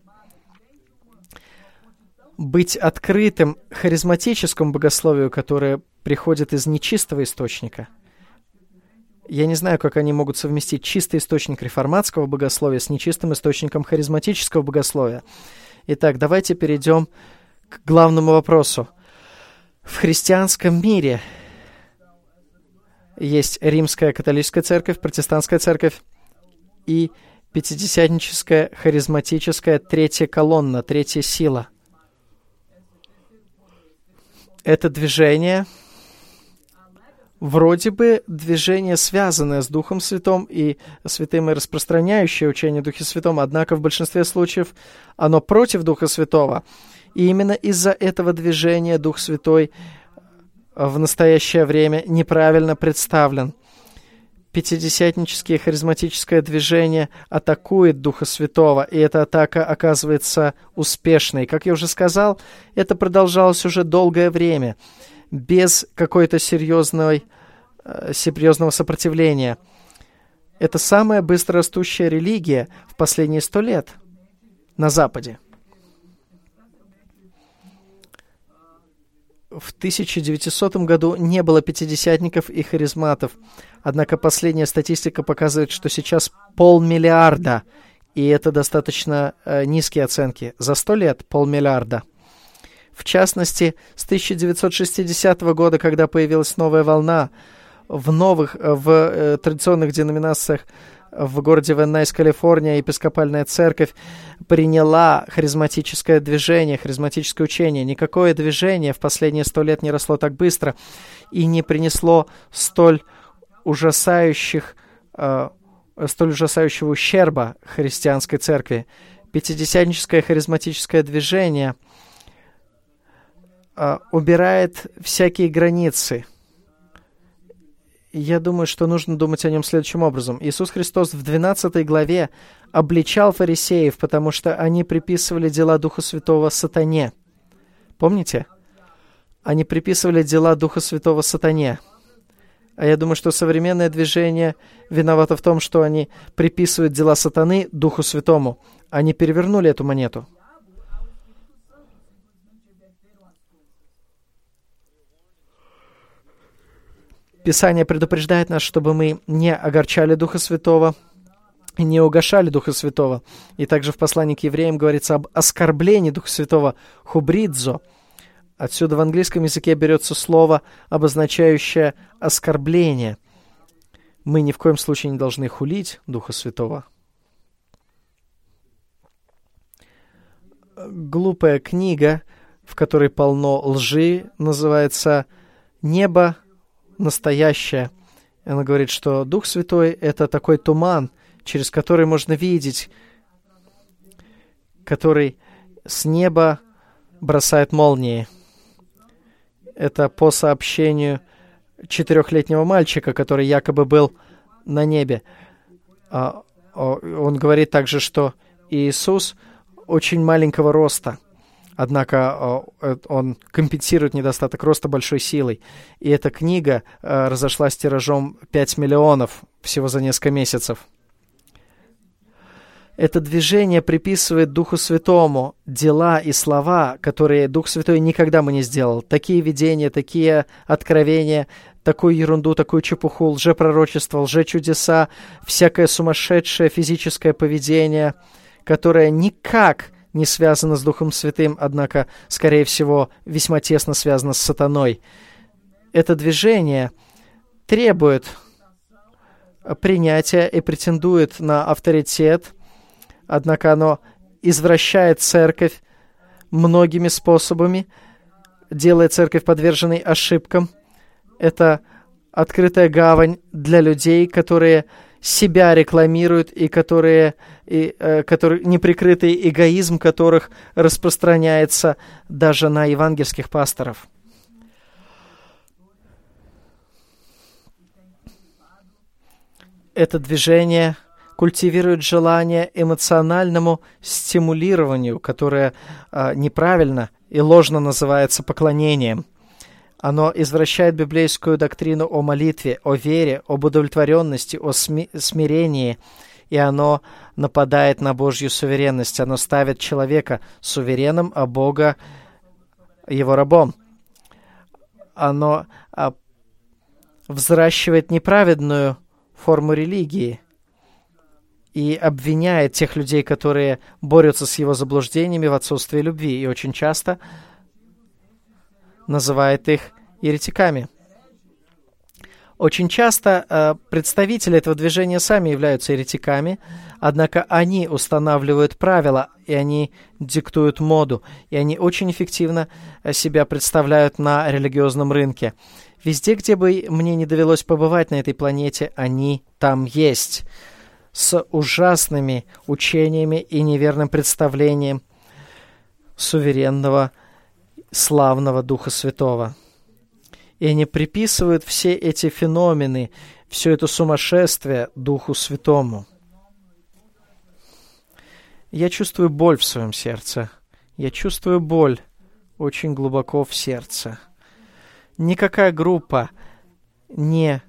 быть открытым харизматическому богословию, которое приходит из нечистого источника. Я не знаю, как они могут совместить чистый источник реформатского богословия с нечистым источником харизматического богословия. Итак, давайте перейдем к главному вопросу. В христианском мире есть Римская католическая церковь, протестантская церковь и пятидесятническая харизматическая третья колонна, третья сила. Это движение, вроде бы движение, связанное с Духом Святым и Святым и распространяющее учение о Духе Святом, однако в большинстве случаев оно против Духа Святого. И именно из-за этого движения Дух Святой в настоящее время неправильно представлен. Пятидесятническое харизматическое движение атакует Духа Святого, и эта атака оказывается успешной. Как я уже сказал, это продолжалось уже долгое время, без какой-то серьезной, э, серьезного сопротивления. Это самая быстрорастущая религия в последние сто лет. на Западе. В тысяча девятисотом году не было пятидесятников и харизматов, однако последняя статистика показывает, что сейчас полмиллиарда, и это достаточно э, низкие оценки. За сто лет полмиллиарда. В частности, с тысяча девятьсот шестидесятого года, когда появилась новая волна в новых, в э, традиционных деноминациях, в городе Ван Найс, Калифорния, епископальная церковь приняла харизматическое движение, харизматическое учение. Никакое движение в последние сто лет не росло так быстро и не принесло столь ужасающих, э, столь ужасающего ущерба христианской церкви. Пятидесятническое харизматическое движение э, убирает всякие границы. Я думаю, что нужно думать о нем следующим образом. Иисус Христос в двенадцатой главе обличал фарисеев, потому что они приписывали дела Духа Святого сатане. Помните? Они приписывали дела Духа Святого сатане. А я думаю, что современное движение виновато в том, что они приписывают дела сатаны Духу Святому. Они перевернули эту монету. Писание предупреждает нас, чтобы мы не огорчали Духа Святого, не угошали Духа Святого. И также в послании к евреям говорится об оскорблении Духа Святого, хубридзо. Отсюда в английском языке берется слово, обозначающее оскорбление. Мы ни в коем случае не должны хулить Духа Святого. Глупая книга, в которой полно лжи, называется «Небо настоящее». Она говорит, что Дух Святой — это такой туман, через который можно видеть, который с неба бросает молнии. Это по сообщению четырехлетнего мальчика, который якобы был на небе. Он говорит также, что Иисус очень маленького роста, однако он компенсирует недостаток роста большой силой. И эта книга разошлась тиражом пять миллионов всего за несколько месяцев. Это движение приписывает Духу Святому дела и слова, которые Дух Святой никогда бы не сделал. Такие видения, такие откровения, такую ерунду, такую чепуху, лжепророчество, лжечудеса, всякое сумасшедшее физическое поведение, которое никак не связано с Духом Святым, однако, скорее всего, весьма тесно связано с сатаной. Это движение требует принятия и претендует на авторитет, однако оно извращает церковь многими способами, делает церковь подверженной ошибкам. Это открытая гавань для людей, которые себя рекламируют и которые, и, э, которые неприкрытый эгоизм которых распространяется даже на евангельских пасторов. Это движение культивирует желание эмоциональному стимулированию, которое э, неправильно и ложно называется поклонением. Оно извращает библейскую доктрину о молитве, о вере, об удовлетворенности, о сми- смирении, и оно нападает на Божью суверенность. Оно ставит человека суверенным, а Бога его рабом. Оно а, взращивает неправедную форму религии и обвиняет тех людей, которые борются с его заблуждениями в отсутствии любви, и очень часто называет их еретиками. Очень часто э, представители этого движения сами являются еретиками, однако они устанавливают правила, и они диктуют моду, и они очень эффективно себя представляют на религиозном рынке. Везде, где бы мне не довелось побывать на этой планете, они там есть, с ужасными учениями и неверным представлением суверенного, славного Духа Святого. И они приписывают все эти феномены, все это сумасшествие Духу Святому. Я чувствую боль в своем сердце. Я чувствую боль очень глубоко в сердце. Никакая группа не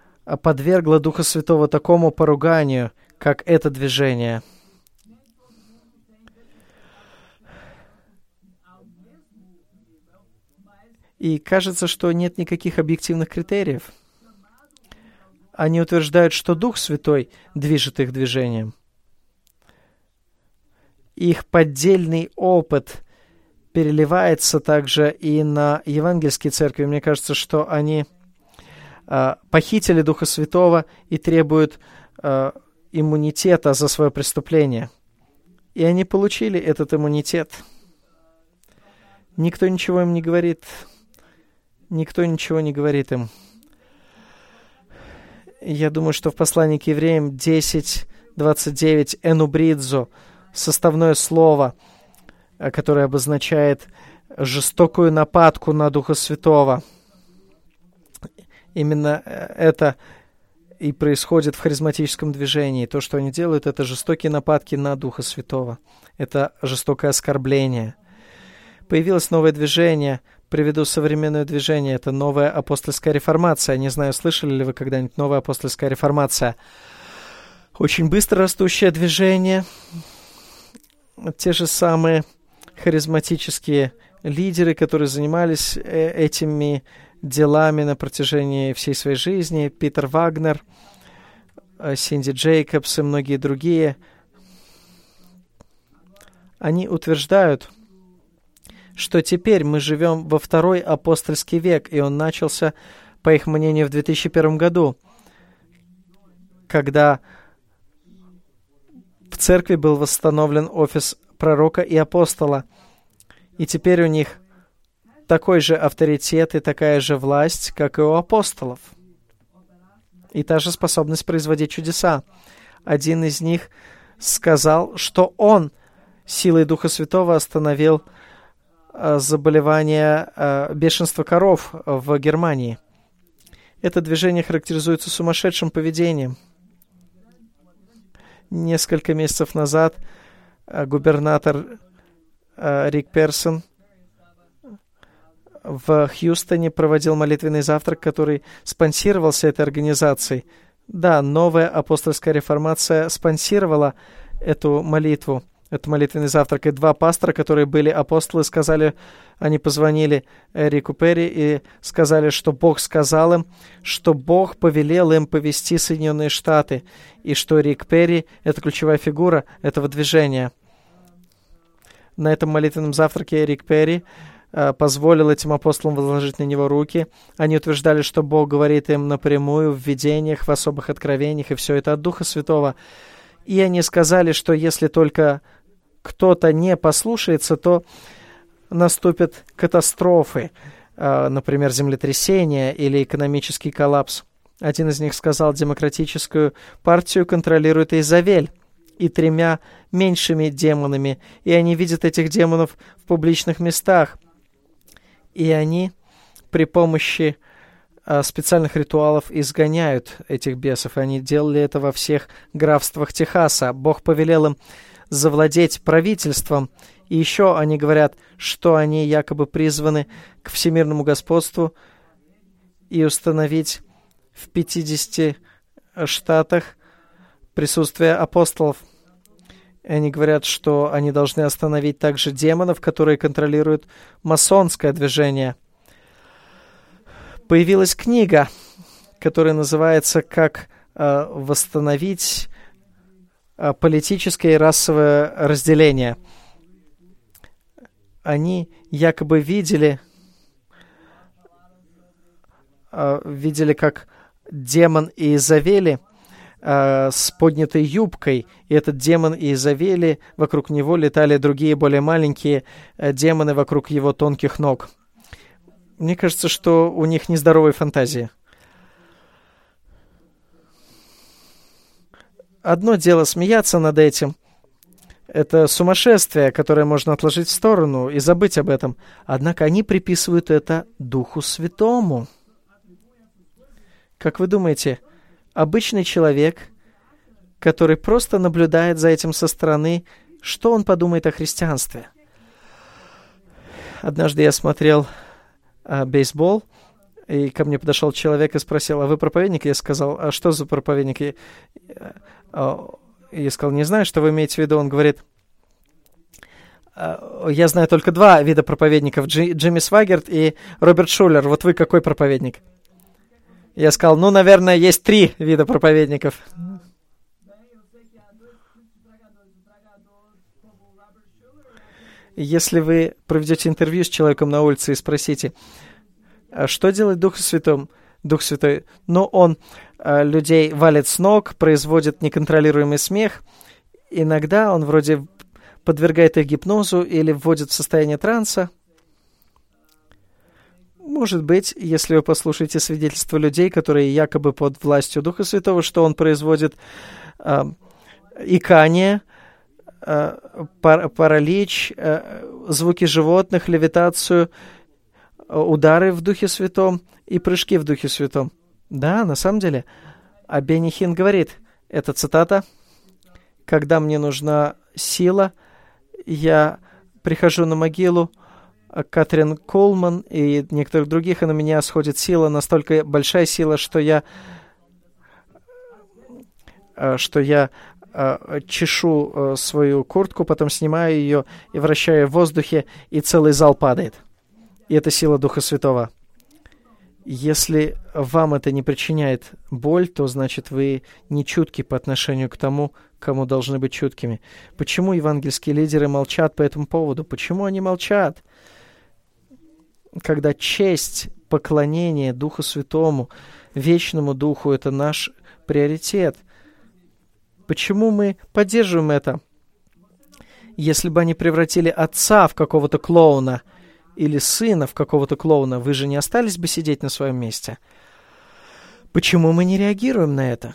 подвергла Духа Святого такому поруганию, как это движение. И кажется, что нет никаких объективных критериев. Они утверждают, что Дух Святой движет их движением. Их поддельный опыт переливается также и на евангельские церкви. Мне кажется, что они э, похитили Духа Святого и требуют э, иммунитета за свое преступление. И они получили этот иммунитет. Никто ничего им не говорит. Никто ничего не говорит им. Я думаю, что в послании к евреям десять двадцать девять «энубридзо» — составное слово, которое обозначает жестокую нападку на Духа Святого. Именно это и происходит в харизматическом движении. То, что они делают, это жестокие нападки на Духа Святого. Это жестокое оскорбление. Появилось новое движение. Приведу современное движение. Это новая апостольская реформация. Не знаю, слышали ли вы когда-нибудь новая апостольская реформация. Очень быстро растущее движение. Те же самые харизматические лидеры, которые занимались этими делами на протяжении всей своей жизни. Питер Вагнер, Синди Джейкобс и многие другие. Они утверждают, что теперь мы живем во второй апостольский век, и он начался, по их мнению, в две тысячи первом году, когда в церкви был восстановлен офис пророка и апостола, и теперь у них такой же авторитет и такая же власть, как и у апостолов, и та же способность производить чудеса. Один из них сказал, что он силой Духа Святого остановил заболевание бешенства коров в Германии. Это движение характеризуется сумасшедшим поведением. Несколько месяцев назад губернатор Рик Персон в Хьюстоне проводил молитвенный завтрак, который спонсировался этой организацией. Да, новая апостольская реформация спонсировала эту молитву, этот молитвенный завтрак. И два пастора, которые были апостолы, сказали, они позвонили Рику Перри и сказали, что Бог сказал им, что Бог повелел им повести Соединенные Штаты, и что Рик Перри — это ключевая фигура этого движения. На этом молитвенном завтраке Рик Перри позволил этим апостолам возложить на него руки. Они утверждали, что Бог говорит им напрямую в видениях, в особых откровениях, и все это от Духа Святого. И они сказали, что если только кто-то не послушается, то наступят катастрофы, например, землетрясение или экономический коллапс. Один из них сказал, демократическую партию контролирует Изавель и тремя меньшими демонами, и они видят этих демонов в публичных местах. И они при помощи а, специальных ритуалов изгоняют этих бесов. И они делали это во всех графствах Техаса. Бог повелел им завладеть правительством. И еще они говорят, что они якобы призваны к всемирному господству и установить в пятидесяти штатах присутствие апостолов. И они говорят, что они должны остановить также демонов, которые контролируют масонское движение. Появилась книга, которая называется «Как э, восстановить э, политическое и расовое разделение». Они якобы видели, э, видели, как демон Иезавели э, с поднятой юбкой, и этот демон Иезавели, вокруг него летали другие более маленькие э, демоны вокруг его тонких ног. Мне кажется, что у них нездоровые фантазии. Одно дело смеяться над этим. Это сумасшествие, которое можно отложить в сторону и забыть об этом. Однако они приписывают это Духу Святому. Как вы думаете, обычный человек, который просто наблюдает за этим со стороны, что он подумает о христианстве? Однажды я смотрел а, бейсбол, и ко мне подошел человек и спросил, а вы проповедник? Я сказал, а что за проповедник? И, а, я сказал, не знаю, что вы имеете в виду. Он говорит, Я знаю только два вида проповедников, Джи, Джимми Свагерт и Роберт Шулер. Вот вы какой проповедник? Я сказал, ну, наверное, есть три вида проповедников. Если вы проведете интервью с человеком на улице и спросите, что делает Дух Святой, Дух Святой, ну, он а, людей валит с ног, производит неконтролируемый смех, иногда он вроде подвергает их гипнозу или вводит в состояние транса. Может быть, если вы послушаете свидетельства людей, которые якобы под властью Духа Святого, что он производит э, икание, э, пар- паралич, э, звуки животных, левитацию, э, удары в Духе Святом и прыжки в Духе Святом. Да, на самом деле. А Бенни Хин говорит, это цитата, «Когда мне нужна сила, я прихожу на могилу Катрин Колман и некоторых других, и на меня сходит сила, настолько большая сила, что я, что я чешу свою куртку, потом снимаю ее и вращаю в воздухе, и целый зал падает». И это сила Духа Святого. Если вам это не причиняет боль, то значит вы не чутки по отношению к тому, кому должны быть чуткими. Почему евангельские лидеры молчат по этому поводу? Почему они молчат? Когда честь, поклонение Духу Святому, вечному Духу — это наш приоритет. Почему мы поддерживаем это? Если бы они превратили отца в какого-то клоуна или сына в какого-то клоуна, вы же не остались бы сидеть на своем месте. Почему мы не реагируем на это?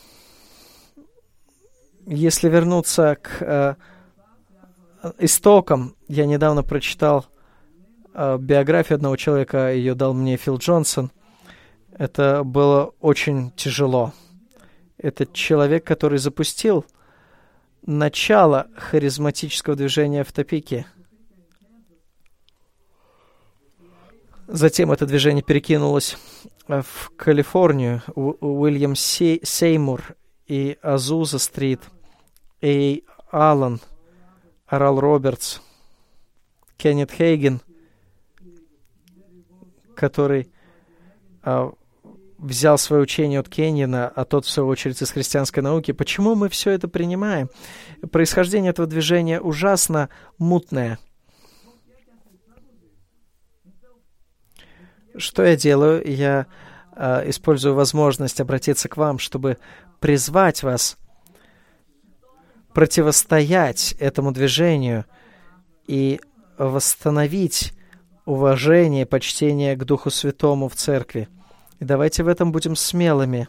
Если вернуться к э, истокам, я недавно прочитал э, биографию одного человека, ее дал мне Фил Джонсон. Это было очень тяжело. Это человек, который запустил начало харизматического движения в Топеке. Затем это движение перекинулось в Калифорнию. Уильям Сеймур и Азуза-стрит, Эй Аллен, Орал Робертс, Кеннет Хейген, который а, взял свое учение от Кеньяна, а тот, в свою очередь, из христианской науки. Почему мы все это принимаем? Происхождение этого движения ужасно мутное. Что я делаю? Я э, использую возможность обратиться к вам, чтобы призвать вас противостоять этому движению и восстановить уважение, почтение к Духу Святому в церкви. И давайте в этом будем смелыми.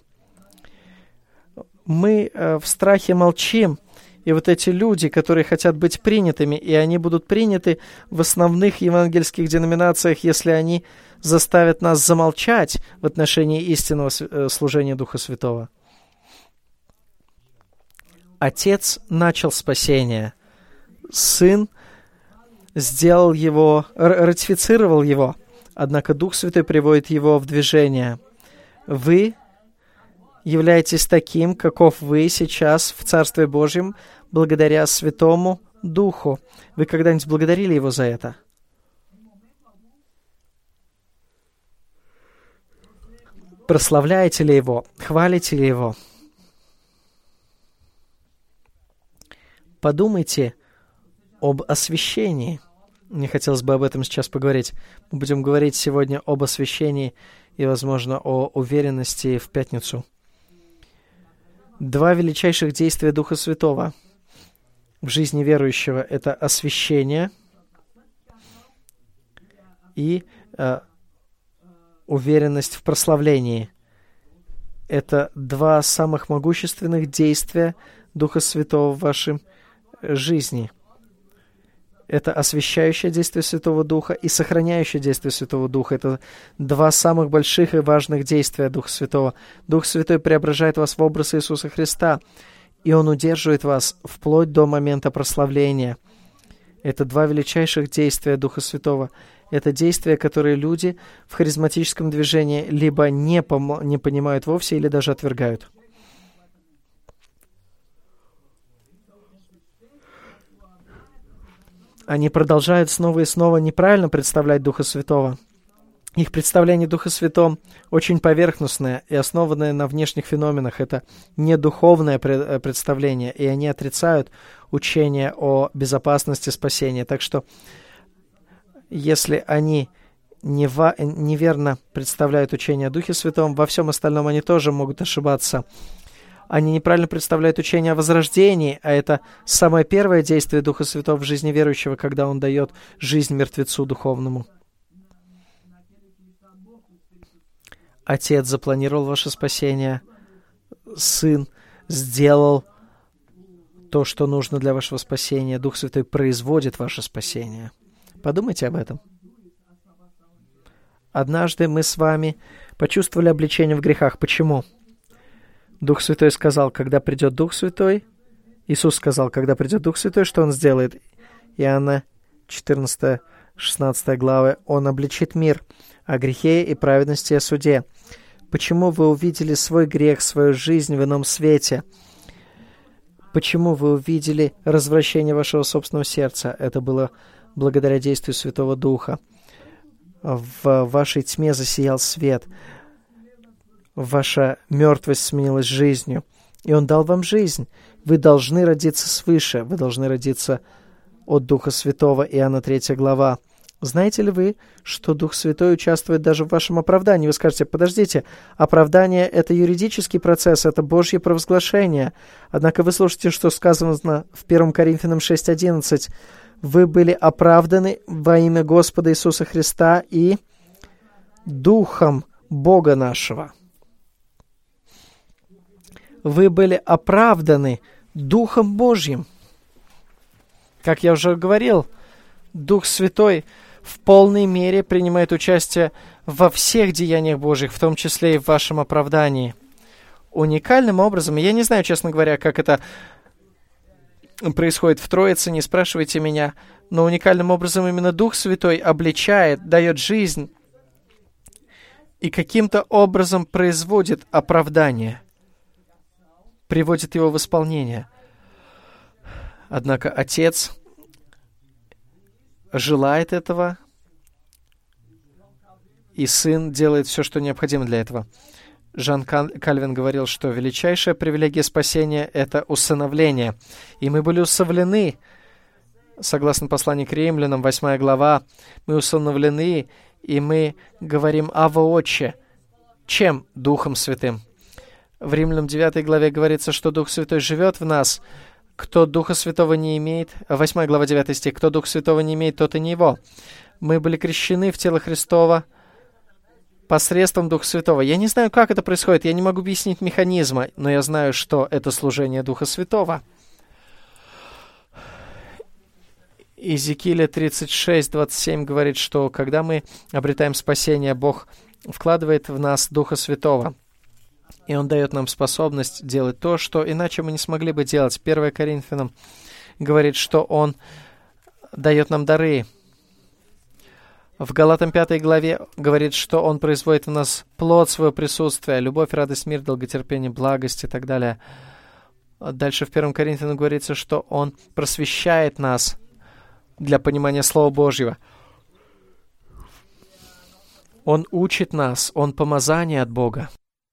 Мы э, в страхе молчим, и вот эти люди, которые хотят быть принятыми, и они будут приняты в основных евангельских деноминациях, если они заставят нас замолчать в отношении истинного служения Духа Святого. Отец начал спасение. Сын сделал его, ратифицировал его, однако Дух Святой приводит его в движение. Вы являетесь таким, каков вы сейчас в Царстве Божьем, благодаря Святому Духу. Вы когда-нибудь благодарили Его за это? Прославляете ли Его? Хвалите ли Его? Подумайте об освящении. Мне хотелось бы об этом сейчас поговорить. Мы будем говорить сегодня об освящении и, возможно, о уверенности в пятницу. Два величайших действия Духа Святого в жизни верующего — это освящение и э, уверенность в прославлении. Это два самых могущественных действия Духа Святого в вашей жизни. Это освящающее действие Святого Духа и сохраняющее действие Святого Духа. Это два самых больших и важных действия Духа Святого. Дух Святой преображает вас в образ Иисуса Христа, и Он удерживает вас вплоть до момента прославления. Это два величайших действия Духа Святого. Это действия, которые люди в харизматическом движении либо не, пом- не понимают вовсе, или даже отвергают. они продолжают снова и снова неправильно представлять Духа Святого. Их представление Духа Святого очень поверхностное и основанное на внешних феноменах. Это не духовное представление, и они отрицают учение о безопасности спасения. Так что, если они нева- неверно представляют учение о Духе Святом, во всем остальном они тоже могут ошибаться. Они неправильно представляют учение о возрождении, а это самое первое действие Духа Святого в жизни верующего, когда Он дает жизнь мертвецу духовному. Отец запланировал ваше спасение, Сын сделал то, что нужно для вашего спасения, Дух Святой производит ваше спасение. Подумайте об этом. Однажды мы с вами почувствовали обличение в грехах. Почему? Дух Святой сказал, когда придет Дух Святой, Иисус сказал, когда придет Дух Святой, что Он сделает? Иоанна четырнадцатая шестнадцатая главы. Он обличит мир о грехе и праведности, о суде. Почему вы увидели свой грех, свою жизнь в ином свете? Почему вы увидели развращение вашего собственного сердца? Это было благодаря действию Святого Духа. В вашей тьме засиял свет. Ваша мертвость сменилась жизнью. И Он дал вам жизнь. Вы должны родиться свыше. Вы должны родиться от Духа Святого. Иоанна третья глава. Знаете ли вы, что Дух Святой участвует даже в вашем оправдании? Вы скажете, подождите, оправдание — это юридический процесс, это Божье провозглашение. Однако вы слушайте, что сказано в первом Коринфянам шесть одиннадцать. Вы были оправданы во имя Господа Иисуса Христа и Духом Бога нашего. Вы были оправданы Духом Божьим. Как я уже говорил, Дух Святой в полной мере принимает участие во всех деяниях Божьих, в том числе и в вашем оправдании. Уникальным образом, я не знаю, честно говоря, как это происходит в Троице, не спрашивайте меня, но уникальным образом именно Дух Святой обличает, дает жизнь и каким-то образом производит оправдание, приводит его в исполнение. Однако Отец желает этого, и Сын делает все, что необходимо для этого. Жан Кальвин говорил, что величайшая привилегия спасения — это усыновление. И мы были усыновлены, согласно посланию к Римлянам, восьмая глава, мы усыновлены, и мы говорим «Ава, Отче». Чем? Духом Святым. В Римлянам девятой главе говорится, что Дух Святой живет в нас. Кто Духа Святого не имеет, восьмая глава, девятый стих, кто Духа Святого не имеет, тот и не его. Мы были крещены в тело Христова посредством Духа Святого. Я не знаю, как это происходит, я не могу объяснить механизма, но я знаю, что это служение Духа Святого. Иезекииля тридцать шесть двадцать семь говорит, что когда мы обретаем спасение, Бог вкладывает в нас Духа Святого. И Он дает нам способность делать то, что иначе мы не смогли бы делать. первое Коринфянам говорит, что Он дает нам дары. В Галатам пятой главе говорит, что Он производит в нас плод своего присутствия, любовь, радость, мир, долготерпение, благость и так далее. Дальше в первом Коринфянам говорится, что Он просвещает нас для понимания Слова Божьего. Он учит нас, Он помазание от Бога.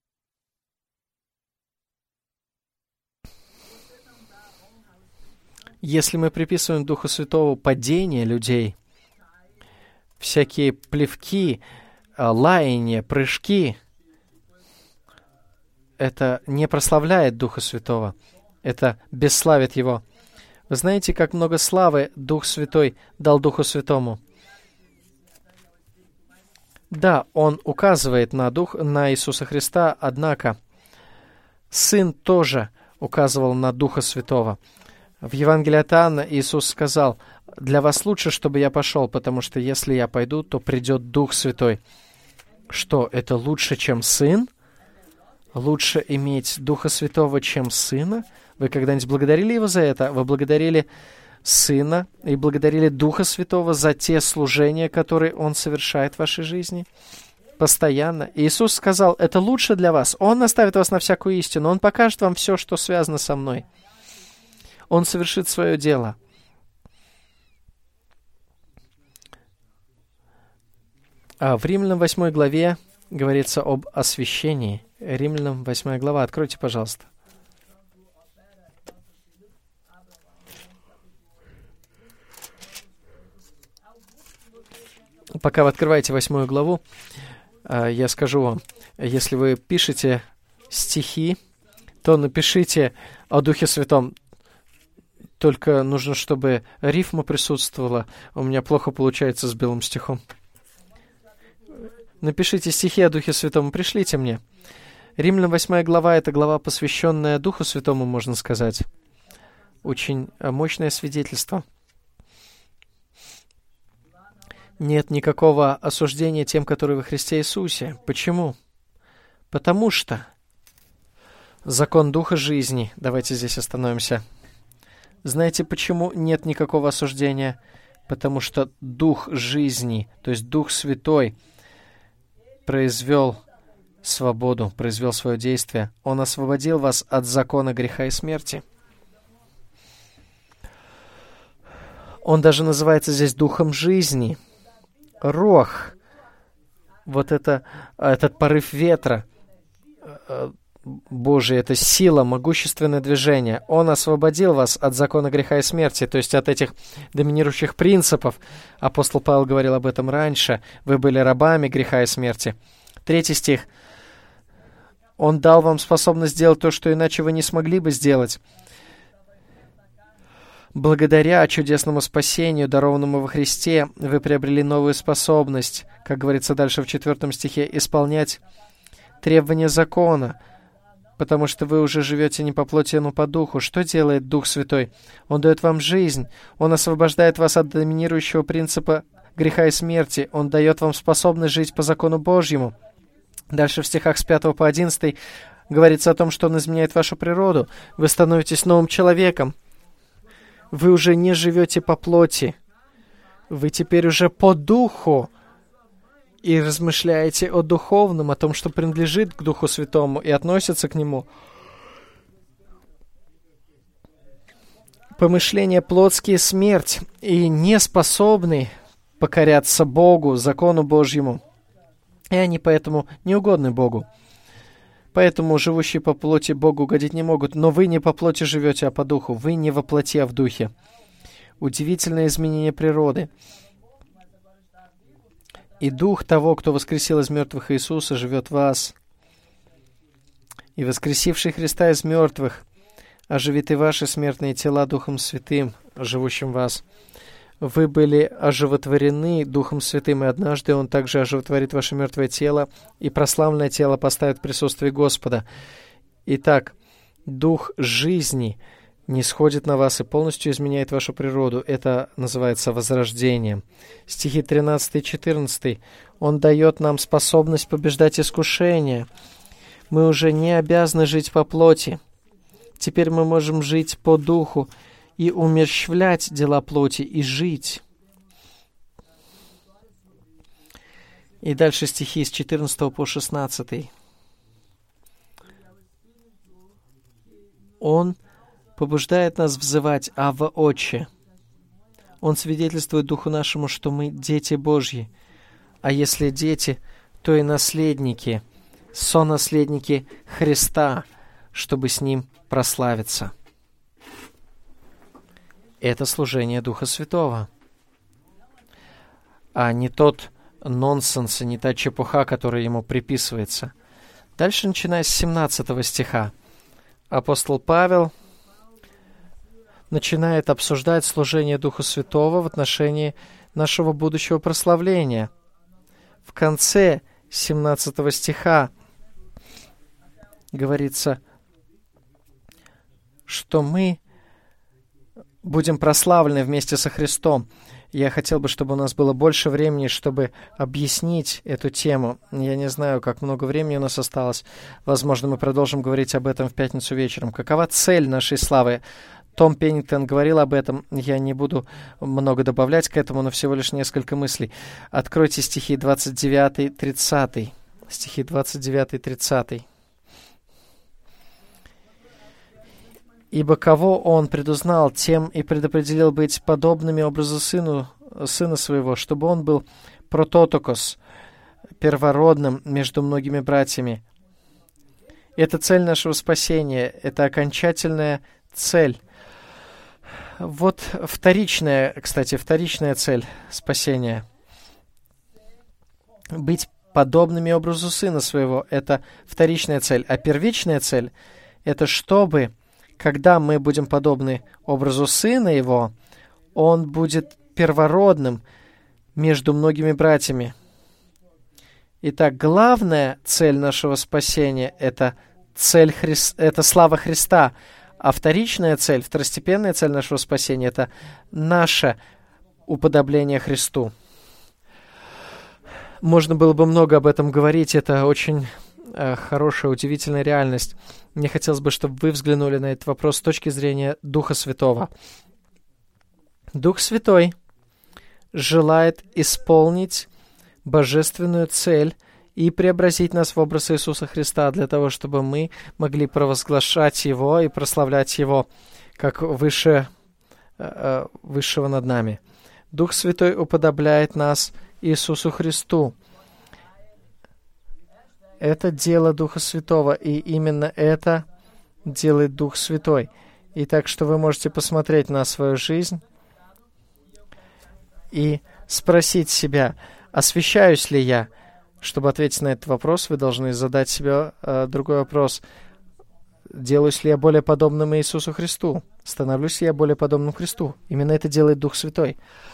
Если мы приписываем Духу Святого падение людей, всякие плевки, лаяние, прыжки, это не прославляет Духа Святого, это бесславит Его. Вы знаете, как много славы Дух Святой дал Духу Святому? Да, Он указывает на, Дух, на Иисуса Христа, однако Сын тоже указывал на Духа Святого. В Евангелии от Иоанна Иисус сказал: «Для вас лучше, чтобы я пошел, потому что если я пойду, то придет Дух Святой». Что, это лучше, чем Сын? Лучше иметь Духа Святого, чем Сына? Вы когда-нибудь благодарили Его за это? Вы благодарили Сына и благодарили Духа Святого за те служения, которые Он совершает в вашей жизни? Постоянно. Иисус сказал: «Это лучше для вас. Он наставит вас на всякую истину. Он покажет вам все, что связано со мной. Он совершит свое дело». А в Римлянам восьмой главе говорится об освящении. Римлянам восьмая глава. Откройте, пожалуйста. Пока вы открываете восьмую главу, я скажу вам, если вы пишете стихи, то напишите о Духе Святом. Только нужно, чтобы рифма присутствовала. У меня плохо получается с белым стихом. Напишите стихи о Духе Святом и пришлите мне. Римлянам восьмая глава — это глава, посвященная Духу Святому, можно сказать. Очень мощное свидетельство. Нет никакого осуждения тем, которые во Христе Иисусе. Почему? Потому что закон Духа жизни. Давайте здесь остановимся. Знаете, почему нет никакого осуждения? Потому что Дух жизни, то есть Дух Святой, произвел свободу, произвел свое действие. Он освободил вас от закона греха и смерти. Он даже называется здесь Духом жизни. Рох, вот это, этот порыв ветра Божий, это сила, могущественное движение. Он освободил вас от закона греха и смерти, то есть от этих доминирующих принципов. Апостол Павел говорил об этом раньше. Вы были рабами греха и смерти. Третий стих. Он дал вам способность сделать то, что иначе вы не смогли бы сделать. Благодаря чудесному спасению, дарованному во Христе, вы приобрели новую способность, как говорится дальше в четвертом стихе, исполнять требования закона, потому что вы уже живете не по плоти, но по духу. Что делает Дух Святой? Он дает вам жизнь. Он освобождает вас от доминирующего принципа греха и смерти. Он дает вам способность жить по закону Божьему. Дальше в стихах с пятого по одиннадцатый говорится о том, что Он изменяет вашу природу. Вы становитесь новым человеком. Вы уже не живете по плоти. Вы теперь уже по духу. И размышляете о духовном, о том, что принадлежит к Духу Святому и относится к Нему. Помышления плотские — смерть, и не способны покоряться Богу, закону Божьему. И они поэтому не угодны Богу. Поэтому живущие по плоти Богу угодить не могут. Но вы не по плоти живете, а по духу. Вы не во плоти, а в духе. Удивительное изменение природы. И дух того, кто воскресил из мертвых Иисуса, живет в вас. И воскресивший Христа из мертвых оживит и ваши смертные тела Духом Святым, живущим в вас. Вы были оживотворены Духом Святым, и однажды Он также оживотворит ваше мертвое тело, и прославленное тело поставит в присутствии Господа. Итак, Дух жизни не сходит на вас и полностью изменяет вашу природу. Это называется возрождением. Стихи тринадцатый и четырнадцатый. Он дает нам способность побеждать искушения. Мы уже не обязаны жить по плоти. Теперь мы можем жить по духу и умерщвлять дела плоти, и жить. И дальше стихи с четырнадцатого по шестнадцатый. Он побуждает нас взывать «Авва, Отче». Он свидетельствует Духу нашему, что мы дети Божьи. А если дети, то и наследники, сонаследники Христа, чтобы с Ним прославиться. Это служение Духа Святого, а не тот нонсенс и не та чепуха, которая ему приписывается. Дальше, начиная с семнадцатого стиха, апостол Павел начинает обсуждать служение Духа Святого в отношении нашего будущего прославления. В конце семнадцатого стиха говорится, что мы будем прославлены вместе со Христом. Я хотел бы, чтобы у нас было больше времени, чтобы объяснить эту тему. Я не знаю, как много времени у нас осталось. Возможно, мы продолжим говорить об этом в пятницу вечером. Какова цель нашей славы? Том Пеннингтон говорил об этом. Я не буду много добавлять к этому, но всего лишь несколько мыслей. Откройте стихи двадцать девятый тридцатый. Стихи двадцать девятый тридцатый. «Ибо кого Он предузнал, тем и предопределил быть подобными образу сыну, сына своего, чтобы он был прототокос, первородным между многими братьями. Это цель нашего спасения, это окончательная цель. Вот вторичная, кстати, вторичная цель спасения. Быть подобными образу Сына Своего — это вторичная цель. А первичная цель — это чтобы, когда мы будем подобны образу Сына Его, Он будет первородным между многими братьями. Итак, главная цель нашего спасения — это цель Хри... это слава Христа, а вторичная цель, второстепенная цель нашего спасения — это наше уподобление Христу. Можно было бы много об этом говорить, это очень э, хорошая, удивительная реальность. Мне хотелось бы, чтобы вы взглянули на этот вопрос с точки зрения Духа Святого. Дух Святой желает исполнить божественную цель и преобразить нас в образ Иисуса Христа для того, чтобы мы могли провозглашать Его и прославлять Его как выше, э, высшего над нами. Дух Святой уподобляет нас Иисусу Христу. Это дело Духа Святого, и именно это делает Дух Святой. И так что вы можете посмотреть на свою жизнь и спросить себя, освящаюсь ли я? Чтобы ответить на этот вопрос, вы должны задать себе э, другой вопрос. Делаюсь ли я более подобным Иисусу Христу? Становлюсь ли я более подобным Христу? Именно это делает Дух Святой.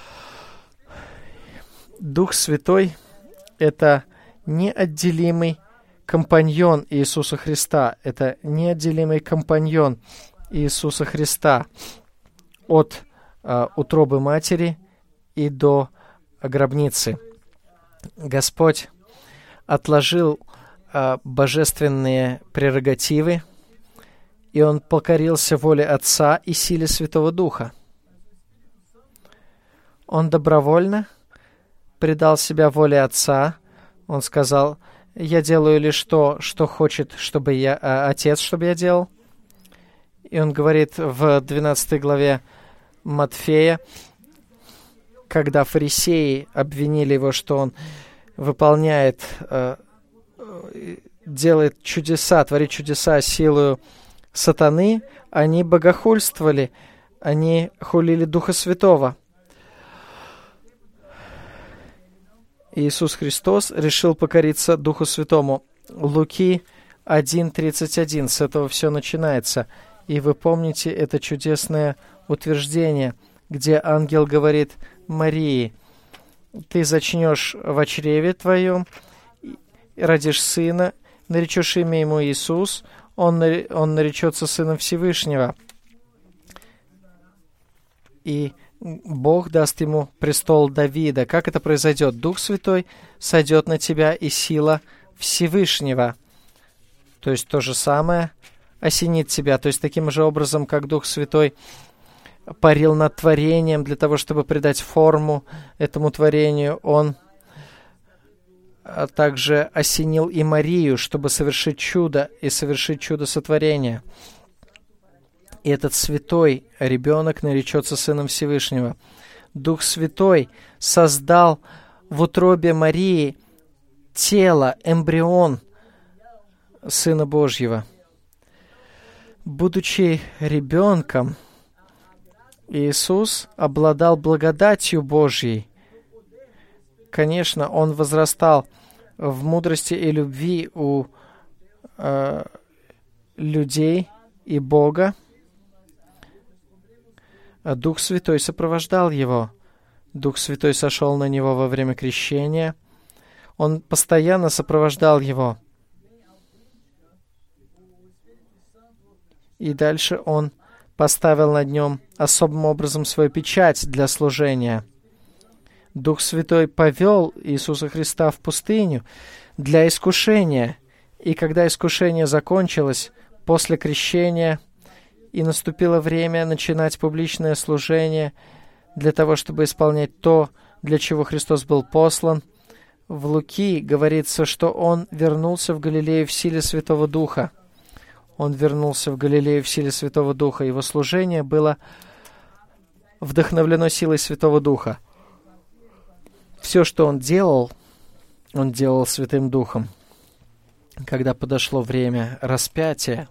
Дух Святой — это неотделимый компаньон Иисуса Христа. Это неотделимый компаньон Иисуса Христа от э, утробы матери и до гробницы. Господь отложил э, божественные прерогативы, и Он покорился воле Отца и силе Святого Духа. Он добровольно предал себя воле Отца. Он сказал: «Я делаю лишь то, что хочет, чтобы я, э, Отец, чтобы я делал». И Он говорит в двенадцатой главе Матфея, когда фарисеи обвинили Его, что Он выполняет, э, делает чудеса, творит чудеса силою сатаны, они богохульствовали, они хулили Духа Святого. Иисус Христос решил покориться Духу Святому. Луки один тридцать один, с этого все начинается. И вы помните это чудесное утверждение, где ангел говорит Марии: «Ты зачнешь в чреве твоем, родишь сына, наречешь имя ему Иисус, он, он наречется сыном Всевышнего, и Бог даст ему престол Давида». Как это произойдет? Дух Святой сойдет на тебя, и сила Всевышнего, то есть то же самое, осенит тебя. То есть таким же образом, как Дух Святой парил над творением для того, чтобы придать форму этому творению, Он также осенил и Марию, чтобы совершить чудо и совершить чудо сотворения. И этот святой ребенок наречется Сыном Всевышнего. Дух Святой создал в утробе Марии тело, эмбрион Сына Божьего. Будучи ребенком, Иисус обладал благодатью Божьей. Конечно, Он возрастал в мудрости и любви у э, людей и Бога. А Дух Святой сопровождал Его. Дух Святой сошел на Него во время крещения. Он постоянно сопровождал Его. И дальше Он поставил над Нем особым образом свою печать для служения. Дух Святой повел Иисуса Христа в пустыню для искушения. И когда искушение закончилось, после крещения, и наступило время начинать публичное служение для того, чтобы исполнять то, для чего Христос был послан, в Луки говорится, что Он вернулся в Галилею в силе Святого Духа. Он вернулся в Галилею в силе Святого Духа. Его служение было вдохновлено силой Святого Духа. Все, что Он делал, Он делал Святым Духом. Когда подошло время распятия,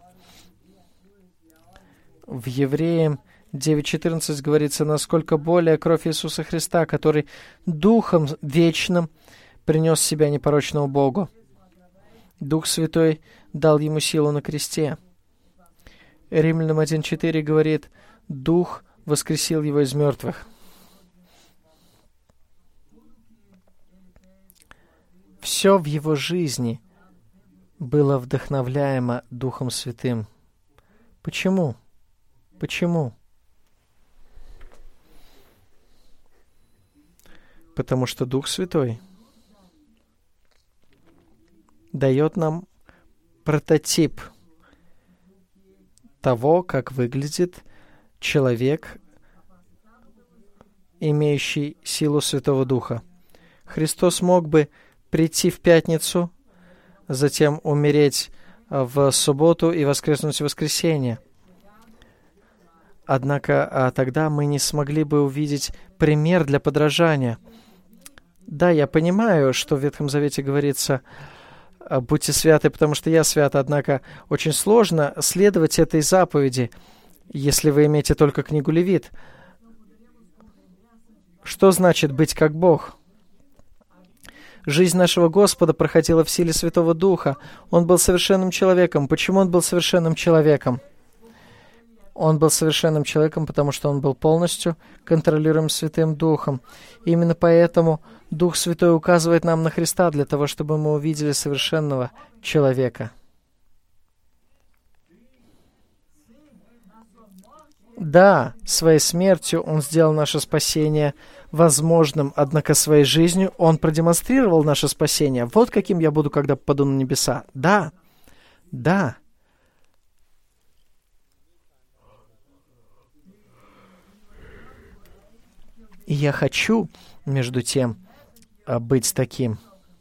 в Евреям девять четырнадцать говорится, насколько более кровь Иисуса Христа, который Духом вечным принес себя непорочному Богу. Дух Святой дал ему силу на кресте. Римлянам один четыре говорит, Дух воскресил его из мертвых. Все в его жизни было вдохновляемо Духом Святым. Почему? Почему? Потому что Дух Святой дает нам прототип того, как выглядит человек, имеющий силу Святого Духа. Христос мог бы прийти в пятницу, затем умереть в субботу и воскреснуть в воскресенье. Однако а тогда мы не смогли бы увидеть пример для подражания. Да, я понимаю, что в Ветхом Завете говорится «будьте святы, потому что я свят», однако очень сложно следовать этой заповеди, если вы имеете только книгу Левит. Что значит быть как Бог? Жизнь нашего Господа проходила в силе Святого Духа. Он был совершенным человеком. Почему он был совершенным человеком? Он был совершенным человеком, потому что он был полностью контролируем Святым Духом. И именно поэтому Дух Святой указывает нам на Христа, для того, чтобы мы увидели совершенного человека. Да, своей смертью Он сделал наше спасение возможным, однако своей жизнью Он продемонстрировал наше спасение. Вот каким я буду, когда попаду на небеса. Да, да. И я хочу, между тем, быть таким.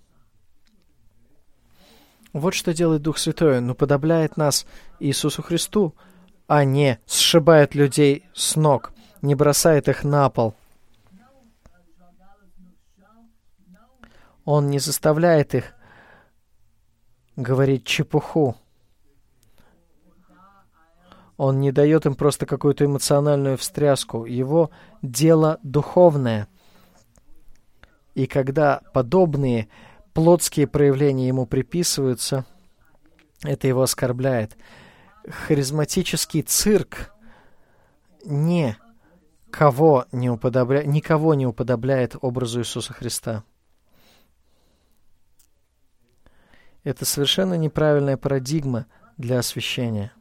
Вот что делает Дух Святой. Он уподобляет нас Иисусу Христу, а не сшибает людей с ног, не бросает их на пол. Он не заставляет их говорить чепуху. Он не дает им просто какую-то эмоциональную встряску. Его дело духовное. И когда подобные плотские проявления ему приписываются, это его оскорбляет. Харизматический цирк никого не уподобляет, никого не уподобляет образу Иисуса Христа. Это совершенно неправильная парадигма для освящения.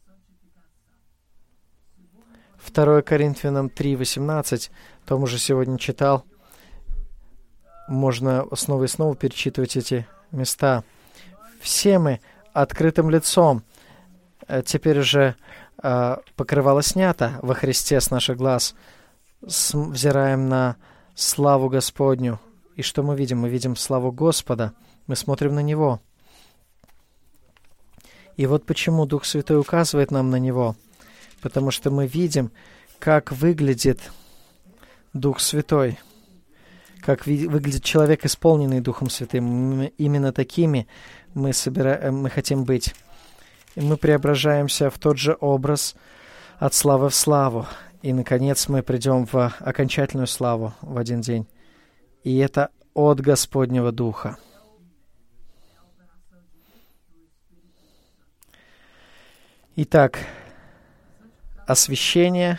второе Коринфянам три восемнадцать, Том уже сегодня читал. Можно снова и снова перечитывать эти места. Все мы открытым лицом, теперь уже э, покрывало снято во Христе с наших глаз, с, взираем на славу Господню. И что мы видим? Мы видим славу Господа. Мы смотрим на Него. И вот почему Дух Святой указывает нам на Него. Потому что мы видим, как выглядит Дух Святой, как ви- выглядит человек, исполненный Духом Святым. Именно такими мы, собира... мы хотим быть. И мы преображаемся в тот же образ от славы в славу. И, наконец, мы придем в окончательную славу в один день. И это от Господнего Духа. Итак, освящение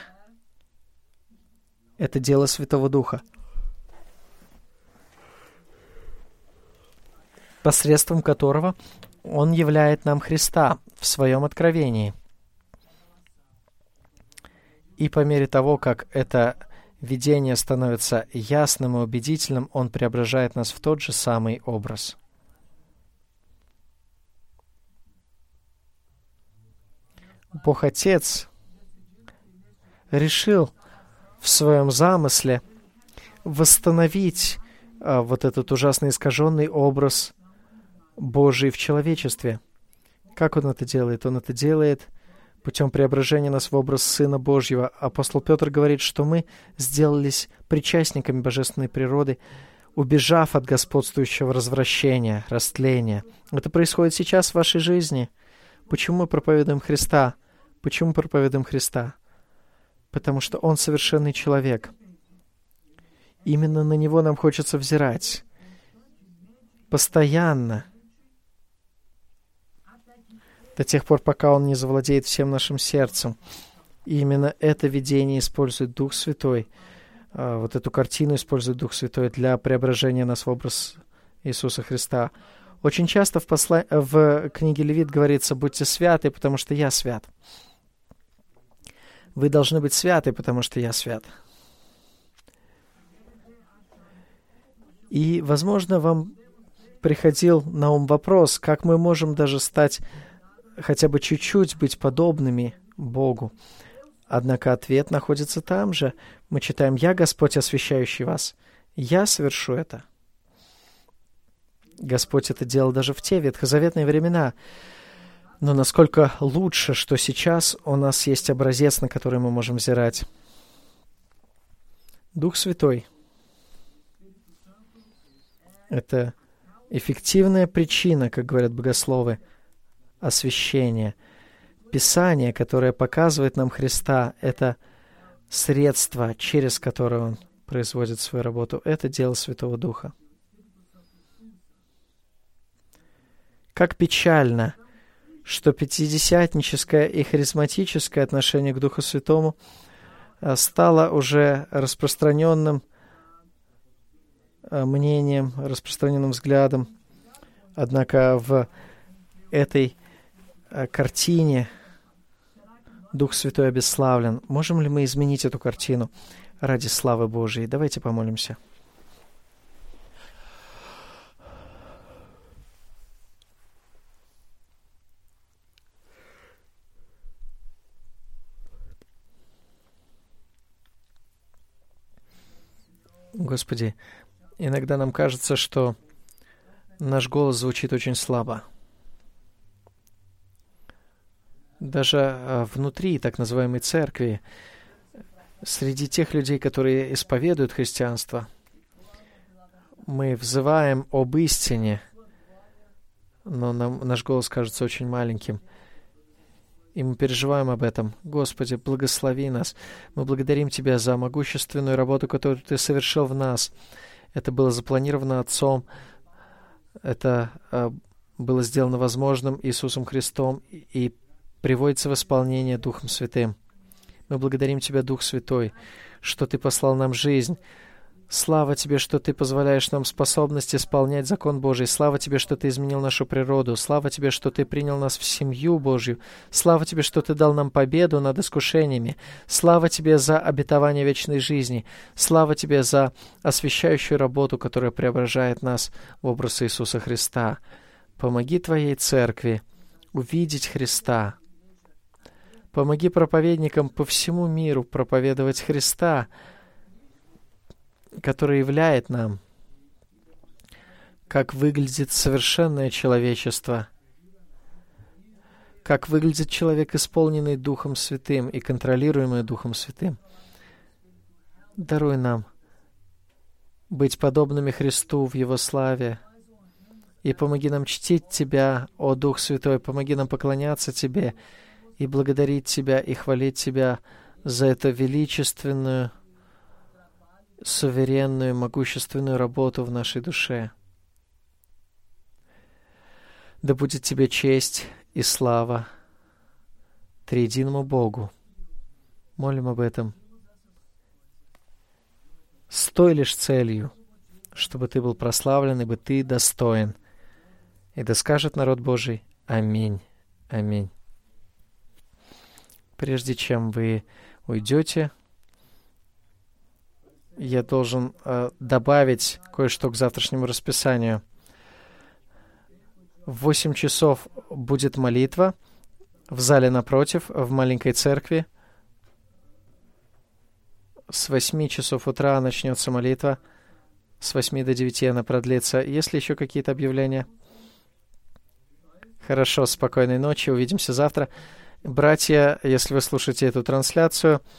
— это дело Святого Духа, посредством которого Он являет нам Христа в Своем откровении. И по мере того, как это видение становится ясным и убедительным, Он преображает нас в тот же самый образ. Бог Отец решил в своем замысле восстановить а, вот этот ужасно искаженный образ Божий в человечестве. Как Он это делает? Он это делает путем преображения нас в образ Сына Божьего. Апостол Петр говорит, что мы сделались причастниками божественной природы, убежав от господствующего развращения, растления. Это происходит сейчас в вашей жизни. Почему мы проповедуем Христа? Почему проповедуем Христа? Потому что Он совершенный человек. Именно на Него нам хочется взирать. Постоянно. До тех пор, пока Он не завладеет всем нашим сердцем. И именно это видение использует Дух Святой. Вот эту картину использует Дух Святой для преображения нас в образ Иисуса Христа. Очень часто в, посла... в книге Левит говорится: «Будьте святы, потому что я свят». Вы должны быть святы, потому что я свят. И, возможно, вам приходил на ум вопрос, как мы можем даже стать, хотя бы чуть-чуть быть подобными Богу. Однако ответ находится там же. Мы читаем: «Я, Господь, освящающий вас. Я совершу это». Господь это делал даже в те ветхозаветные времена. Но насколько лучше, что сейчас у нас есть образец, на который мы можем взирать. Дух Святой — это эффективная причина, как говорят богословы, освящения. Писание, которое показывает нам Христа, это средство, через которое Он производит свою работу. Это дело Святого Духа. Как печально, что пятидесятническое и харизматическое отношение к Духу Святому стало уже распространенным мнением, распространенным взглядом. Однако в этой картине Дух Святой обесславлен. Можем ли мы изменить эту картину ради славы Божией? Давайте помолимся. Господи, иногда нам кажется, что наш голос звучит очень слабо. Даже внутри так называемой церкви, среди тех людей, которые исповедуют христианство, мы взываем об истине, но нам, наш голос кажется очень маленьким. И мы переживаем об этом. Господи, благослови нас. Мы благодарим Тебя за могущественную работу, которую Ты совершил в нас. Это было запланировано Отцом. Это э, было сделано возможным Иисусом Христом и приводится в исполнение Духом Святым. Мы благодарим Тебя, Дух Святой, что Ты послал нам жизнь. Слава Тебе, что Ты позволяешь нам способность исполнять закон Божий. Слава Тебе, что Ты изменил нашу природу. Слава Тебе, что Ты принял нас в семью Божью. Слава Тебе, что Ты дал нам победу над искушениями. Слава Тебе за обетование вечной жизни. Слава Тебе за освящающую работу, которая преображает нас в образ Иисуса Христа. Помоги Твоей церкви увидеть Христа. Помоги проповедникам по всему миру проповедовать Христа, который являет нам, как выглядит совершенное человечество, как выглядит человек, исполненный Духом Святым и контролируемый Духом Святым. Даруй нам быть подобными Христу в Его славе, и помоги нам чтить Тебя, о Дух Святой, помоги нам поклоняться Тебе и благодарить Тебя и хвалить Тебя за эту величественную, суверенную, могущественную работу в нашей душе. Да будет Тебе честь и слава триединому Богу. Молим об этом с той лишь целью, чтобы Ты был прославлен, ибо Ты достоин. И да скажет народ Божий: Аминь. Аминь. Прежде чем вы уйдете, я должен э, добавить кое-что к завтрашнему расписанию. В восемь часов будет молитва в зале напротив, в маленькой церкви. С восьми часов утра начнется молитва. С восьми до девяти она продлится. Есть ли еще какие-то объявления? Хорошо, спокойной ночи. Увидимся завтра. Братья, если вы слушаете эту трансляцию,